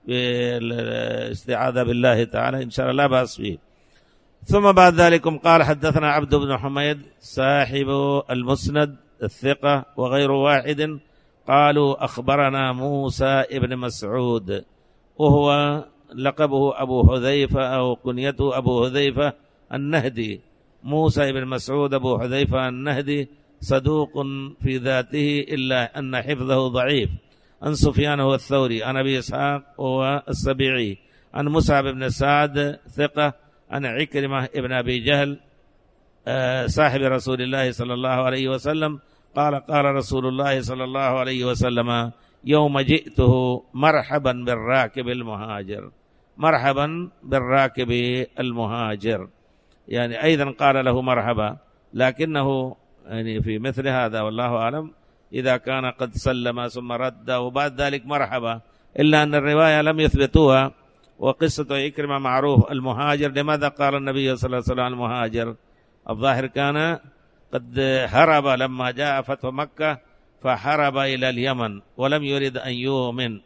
بالاستعاذة بالله تعالى إن شاء الله لا بأس فيه. ثم بعد ذلك قال حدثنا عبد بن حميد صاحب المسند الثقة وغير واحد قالوا أخبرنا موسى ابن مسعود وهو لقبه أبو حذيفة أو كنيته أبو حذيفة النهدي. موسى ابن مسعود أبو حذيفة النهدي صدوق في ذاته إلا أن حفظه ضعيف. عن سفيان هو الثوري عن أبي إسحاق هو السبيعي عن مصعب بن سعد ثقة عن عكرمة ابن أبي جهل صاحب رسول الله صلى الله عليه وسلم قال قال رسول الله صلى الله عليه وسلم يوم جئته مرحبا بالراكب المهاجر، مرحبا بالراكب المهاجر، يعني أيضا قال له مرحبا، لكنه يعني في مثل هذا والله أعلم إذا كان قد سلم ثم رد وبعد ذلك مرحبا، إلا أن الرواية لم يثبتوها. وقصة عكرمة معروف المهاجر، لماذا قال النبي صلى الله عليه وسلم المهاجر؟ الظاهر كان قد هرب لما جاء فتح مكة، فهرب إلى اليمن ولم يرد أن يؤمن،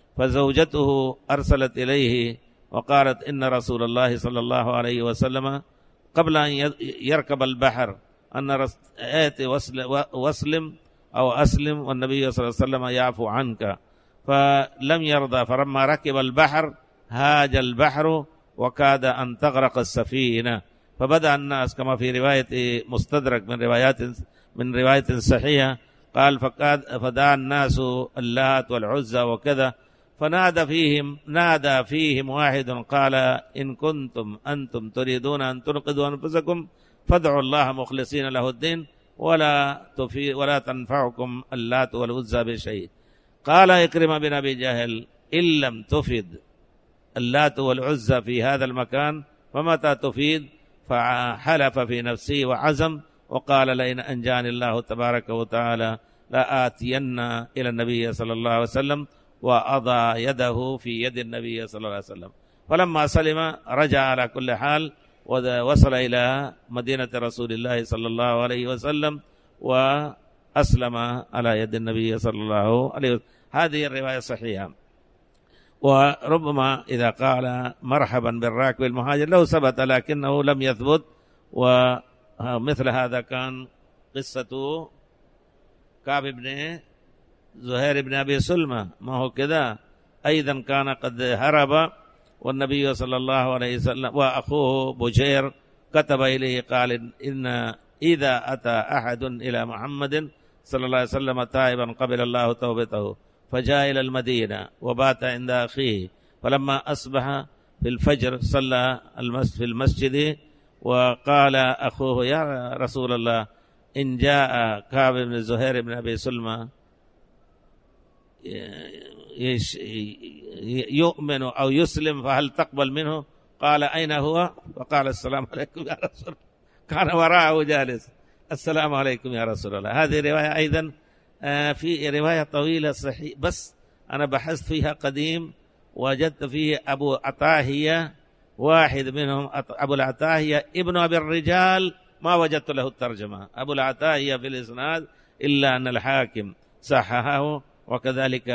فزوجته أرسلت إليه وقالت إن رسول الله صلى الله عليه وسلم قبل أن يركب البحر أن آتي واسلم أو أسلم والنبي صلى الله عليه وسلم يعفو عنك، فلم يرضى، فلما ركب البحر هاج البحر وكاد أن تغرق السفينة، فبدأ الناس كما في رواية مستدرك من روايات من رواية صحيحة قال فكاد فدعا الناس اللات والعزى وكذا، فنادى فيهم نادى فيهم واحد قال إن كنتم أنتم تريدون أن تنقذوا أنفسكم فادعوا الله مخلصين له الدين ولا تفي ولا تنفعكم اللات والعزى بشيء. قال إكرمة بن أبي جهل إن لم تفد اللات والعزى في هذا المكان فمتى تفيد؟ فحلف في نفسه وعزم وقال لئن أنجاني الله تبارك وتعالى لآتين إلى النبي صلى الله عليه وسلم، وأضع يده في يد النبي صلى الله عليه وسلم. فلما سلم رجع على كل حال ووصل إلى مدينة رسول الله صلى الله عليه وسلم وأسلم على يد النبي صلى الله عليه وسلم. هذه الرواية صحيحة. وربما إذا قال مرحبا بالراكب المهاجر لو ثبت لكنه لم يثبت. ومثل هذا كان قصة كعب بن زهير بن أبي سلمة، ما هو كذا أيضا كان قد هرب والنبي صلى الله عليه وسلم وأخوه بجير كتب إليه قال إن إذا أتى أحد إلى محمد صلى الله عليه وسلم تائبا قبل الله توبته، فجاء إلى المدينة وبات عند أخيه، فلما أصبح في الفجر صلى في المسجد وقال أخوه يا رسول الله إن جاء كعب بن زهير بن أبي سلمة يؤمن أو يسلم فهل تقبل منه؟ قال أين هو؟ وقال السلام عليكم يا رسول الله، كان وراءه جالس السلام عليكم يا رسول الله. هذه رواية أيضا في رواية طويلة صحيح، بس أنا بحثت فيها قديم وجدت فيه أبو عطاهية واحد منهم أبو العطاهية ابن أبي الرجال، ما وجدت له الترجمة أبو العطاهية في الإسناد إلا أن الحاكم صححه، وكذلك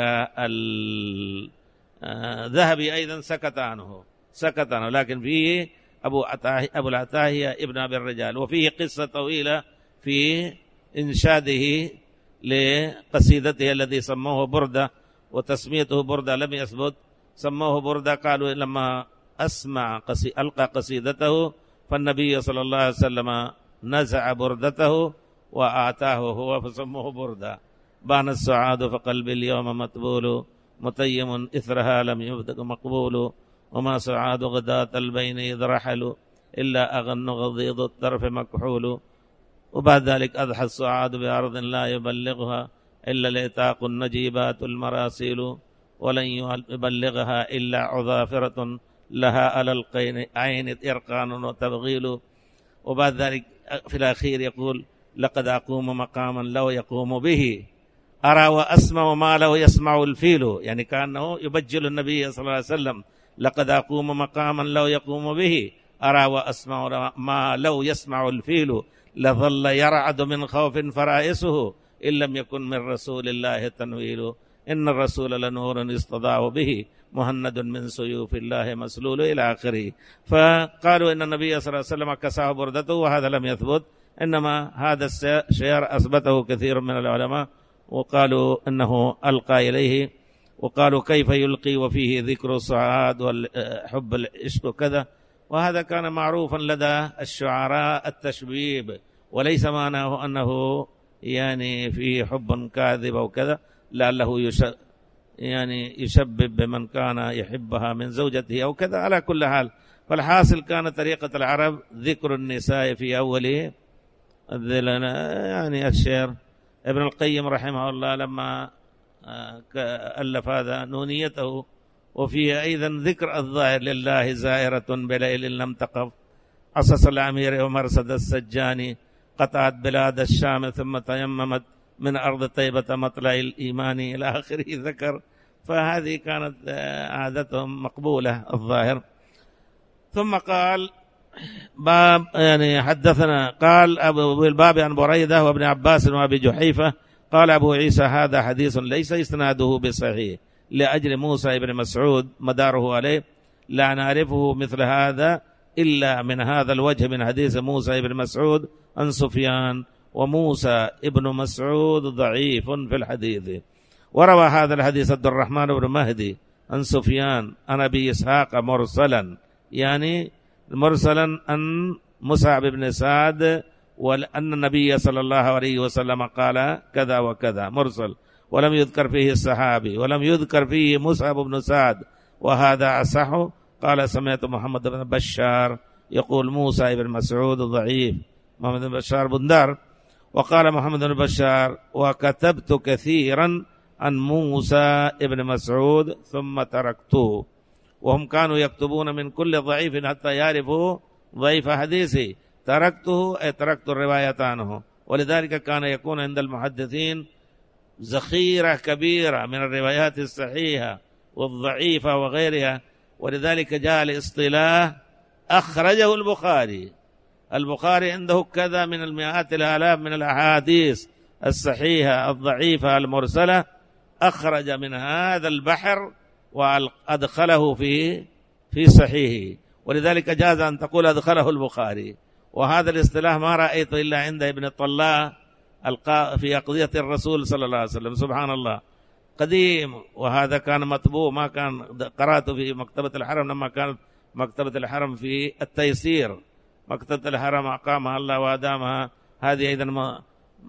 الذهبي أيضا سكت عنه سكت عنه لكن فيه أبو أبو العطاهية ابن أبي الرجال. وفيه قصة طويلة في إنشاده لقصيدته الذي سموه بردة، وتسميته بردة لم يثبت، سموه بردة قالوا لما أسمع قصي ألقى قصيدته فالنبي صلى الله عليه وسلم نزع بردته وأعطاه هو فسموه بردة. بان السعاد فقلبي اليوم مطبول متيم إثرها لم يبدأ مقبول، وما سعاد غداة البين إذ رحلوا إلا أغن غضيض الطرف مكحول. وبعد ذلك أضحى السعاد بأرض لا يبلغها إلا الإتاق النجيبات المراسيل، ولن يبلغها إلا عذافرة لها على القين عين إرقان وتبغيل. وبعد ذلك في الأخير يقول لقد أقوم مقاما لو يقوم به أرى وأسمع ما لو يسمع الفيل، يعني كأنه يبجل النبي صلى الله عليه وسلم: لقد أقوم مقاما لو يقوم به، أرى وأسمع ما لو يسمع الفيل، لظل يرعد من خوف فرائسه، إن لم يكن من رسول الله تنويل، إن الرسول لنور يستضاء به، مهند من سيوف الله مسلول، إلى آخره. فقالوا إن النبي صلى الله عليه وسلم كساه بردته، وهذا لم يثبت، إنما هذا الشعر أثبته كثير من العلماء، وقالوا إنه ألقى إليه، وقالوا كيف يلقي وفيه ذكر الصعاد والحب العشق وكذا. وهذا كان معروفا لدى الشعراء التشبيب، وليس معناه أنه يعني فيه حب كاذب أو كذا، لعله يش يعني يشبب بمن كان يحبها من زوجته أو كذا. على كل حال، فالحاصل كان طريقة العرب ذكر النساء في أول يعني الشعر. ابن القيم رحمه الله لما ألف هذا نونيته، وفيه أيضا ذكر الظاهر: لله زائرة بليل لم تقف، عصص العمير ومرصد السجاني، قطعت بلاد الشام ثم تيممت من أرض طيبة مطلع الإيمان، إلى آخره ذكر. فهذه كانت عادتهم مقبولة الظاهر. ثم قال باب يعني حدثنا قال أبو الباب عن بريدة وابن عباس وابي جحيفة قال أبو عيسى: هذا حديث ليس إسناده بصحيح، لأجل موسى بن مسعود مداره عليه، لا نعرفه مثل هذا إلا من هذا الوجه من حديث موسى بن مسعود عن سفيان، وموسى ابن مسعود ضعيف في الحديث. وروى هذا الحديث عبد الرحمن بن مهدي عن سفيان عن أبي إسحاق مرسلا، يعني مرسلا عن مصعب بن سعد، وأن النبي صلى الله عليه وسلم قال كذا وكذا، مرسل، ولم يذكر فيه الصحابي، ولم يذكر فيه مصعب بن سعد، وهذا أصح. قال: سمعت محمد بن بشار يقول موسى بن مسعود ضعيف، محمد بن بشار بندار. وقال محمد بن بشار: وكتبت كثيرا عن موسى بن مسعود ثم تركته. وهم كانوا يكتبون من كل ضعيف حتى يعرفوا ضعيف حديثه. تركته أي تركت الرواية عنه. ولذلك كان يكون عند المحدثين ذخيرة كبيرة من الروايات الصحيحة والضعيفة وغيرها. ولذلك جاء الاصطلاح أخرجه البخاري. البخاري عنده كذا من المئات الآلاف من الأحاديث الصحيحة الضعيفة المرسلة، أخرج من هذا البحر وأدخله في في صحيحه. ولذلك جاز أن تقول أدخله البخاري. وهذا الاصطلاح ما رأيت إلا عند ابن الطلاء في أقضية الرسول صلى الله عليه وسلم. سبحان الله، قديم، وهذا كان مطبوع، ما كان قرأته في مكتبة الحرم لما كانت مكتبة الحرم في التيسير. مكتبة الحرم أقامها الله وأدامها، هذه أيضا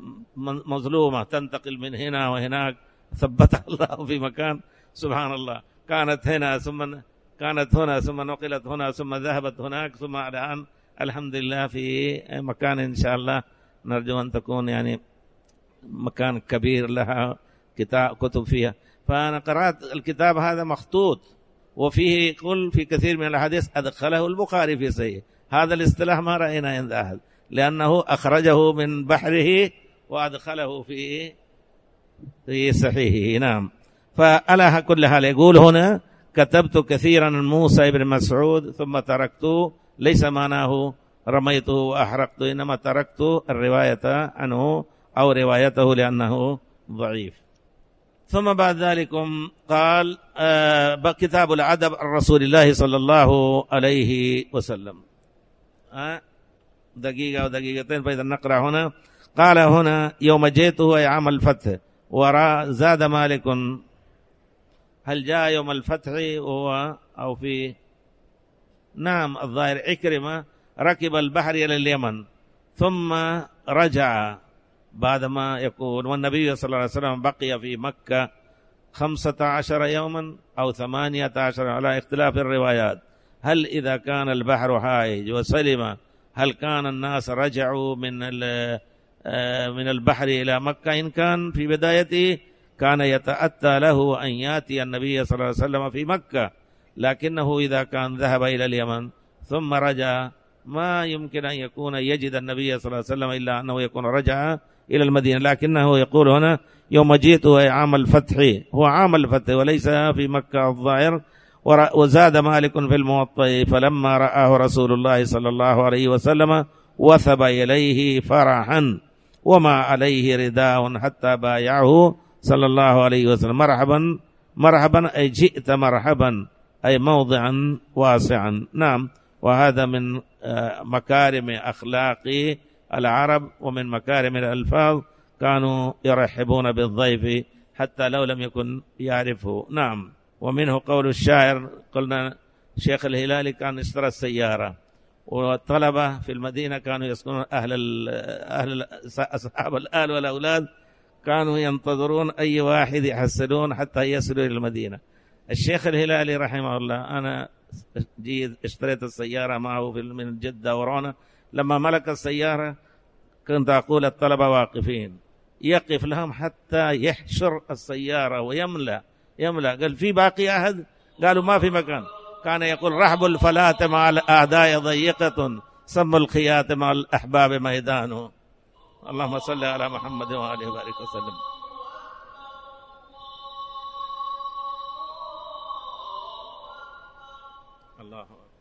مظلومة تنتقل من هنا وهناك، ثبتها الله في مكان. سبحان الله، كانت هنا ثم كانت هنا ثم نقلت هنا ثم ذهبت هناك ثم الآن الحمد لله في مكان إن شاء الله نرجو أن تكون يعني مكان كبير لها كتاب كتب فيها. فأنا قرأت الكتاب هذا مخطوط، وفيه يقول في كثير من الحديث أدخله البخاري في صحيح. هذا الاصطلاح ما رأينا عند أحد، لأنه أخرجه من بحره وأدخله في في صحيحه. نعم. فعلى كل حال يقول هنا: كتبت كثيرا عن موسى بن مسعود ثم تركته، ليس معناه رميته وأحرقته، إنما تركت الرواية عنه أو روايته لأنه ضعيف. ثم بعد ذلك قال آه كتاب الأدب عن رسول الله صلى الله عليه وسلم. آه دقيقة ودقيقتين فإذا نقرأ هنا. قال هنا: يوم جئته أي عام الفتح. وراء زاد مالك: هل جاء يوم الفتح هو أو في نعم الظاهر عكرمة ركب البحر إلى اليمن ثم رجع بعدما يكون، والنبي صلى الله عليه وسلم بقي في مكة خمسة عشر يوما أو ثمانية عشر على اختلاف الروايات. هل إذا كان البحر هائج وسلم هل كان الناس رجعوا من من البحر إلى مكة؟ إن كان في بدايته كان يتأتى له أن يأتي النبي صلى الله عليه وسلم في مكة، لكنه إذا كان ذهب إلى اليمن ثم رجع ما يمكن أن يكون يجد النبي صلى الله عليه وسلم إلا أنه يكون رجع إلى المدينة، لكنه يقول هنا يوم جئت عام الفتح، هو عام الفتح وليس في مكة الظاهر. وزاد مالك في الموطأ فلما رآه رسول الله صلى الله عليه وسلم وثب إليه فرحا وما عليه رداء حتى بايعه صلى الله عليه وسلم. مرحبا مرحبا أي جئت مرحبا، أي موضعا واسعا. نعم، وهذا من مكارم أخلاق العرب ومن مكارم الألفاظ، كانوا يرحبون بالضيف حتى لو لم يكن يعرفه. نعم. ومنه قول الشاعر، قلنا شيخ الهلالي كان اشترى السيارة، والطلبة في المدينة كانوا يسكنون أهل أهل أصحاب الآل والأولاد كانوا ينتظرون أي واحد يحسنون حتى يصلوا إلى المدينة. الشيخ الهلالي رحمه الله، أنا جيت اشتريت السيارة معه من جدة ورانا، لما ملك السيارة كنت أقول الطلبة واقفين، يقف لهم حتى يحشر السيارة ويملأ يملأ. قال في باقي أحد؟ قالوا ما في مكان. كان يقول رحب الفلاة مع الأعداء ضيقة، سم الخيات مع الأحباب ميدانه. اللهم صل على محمد وآله وبارك وسلم. الله أكبر.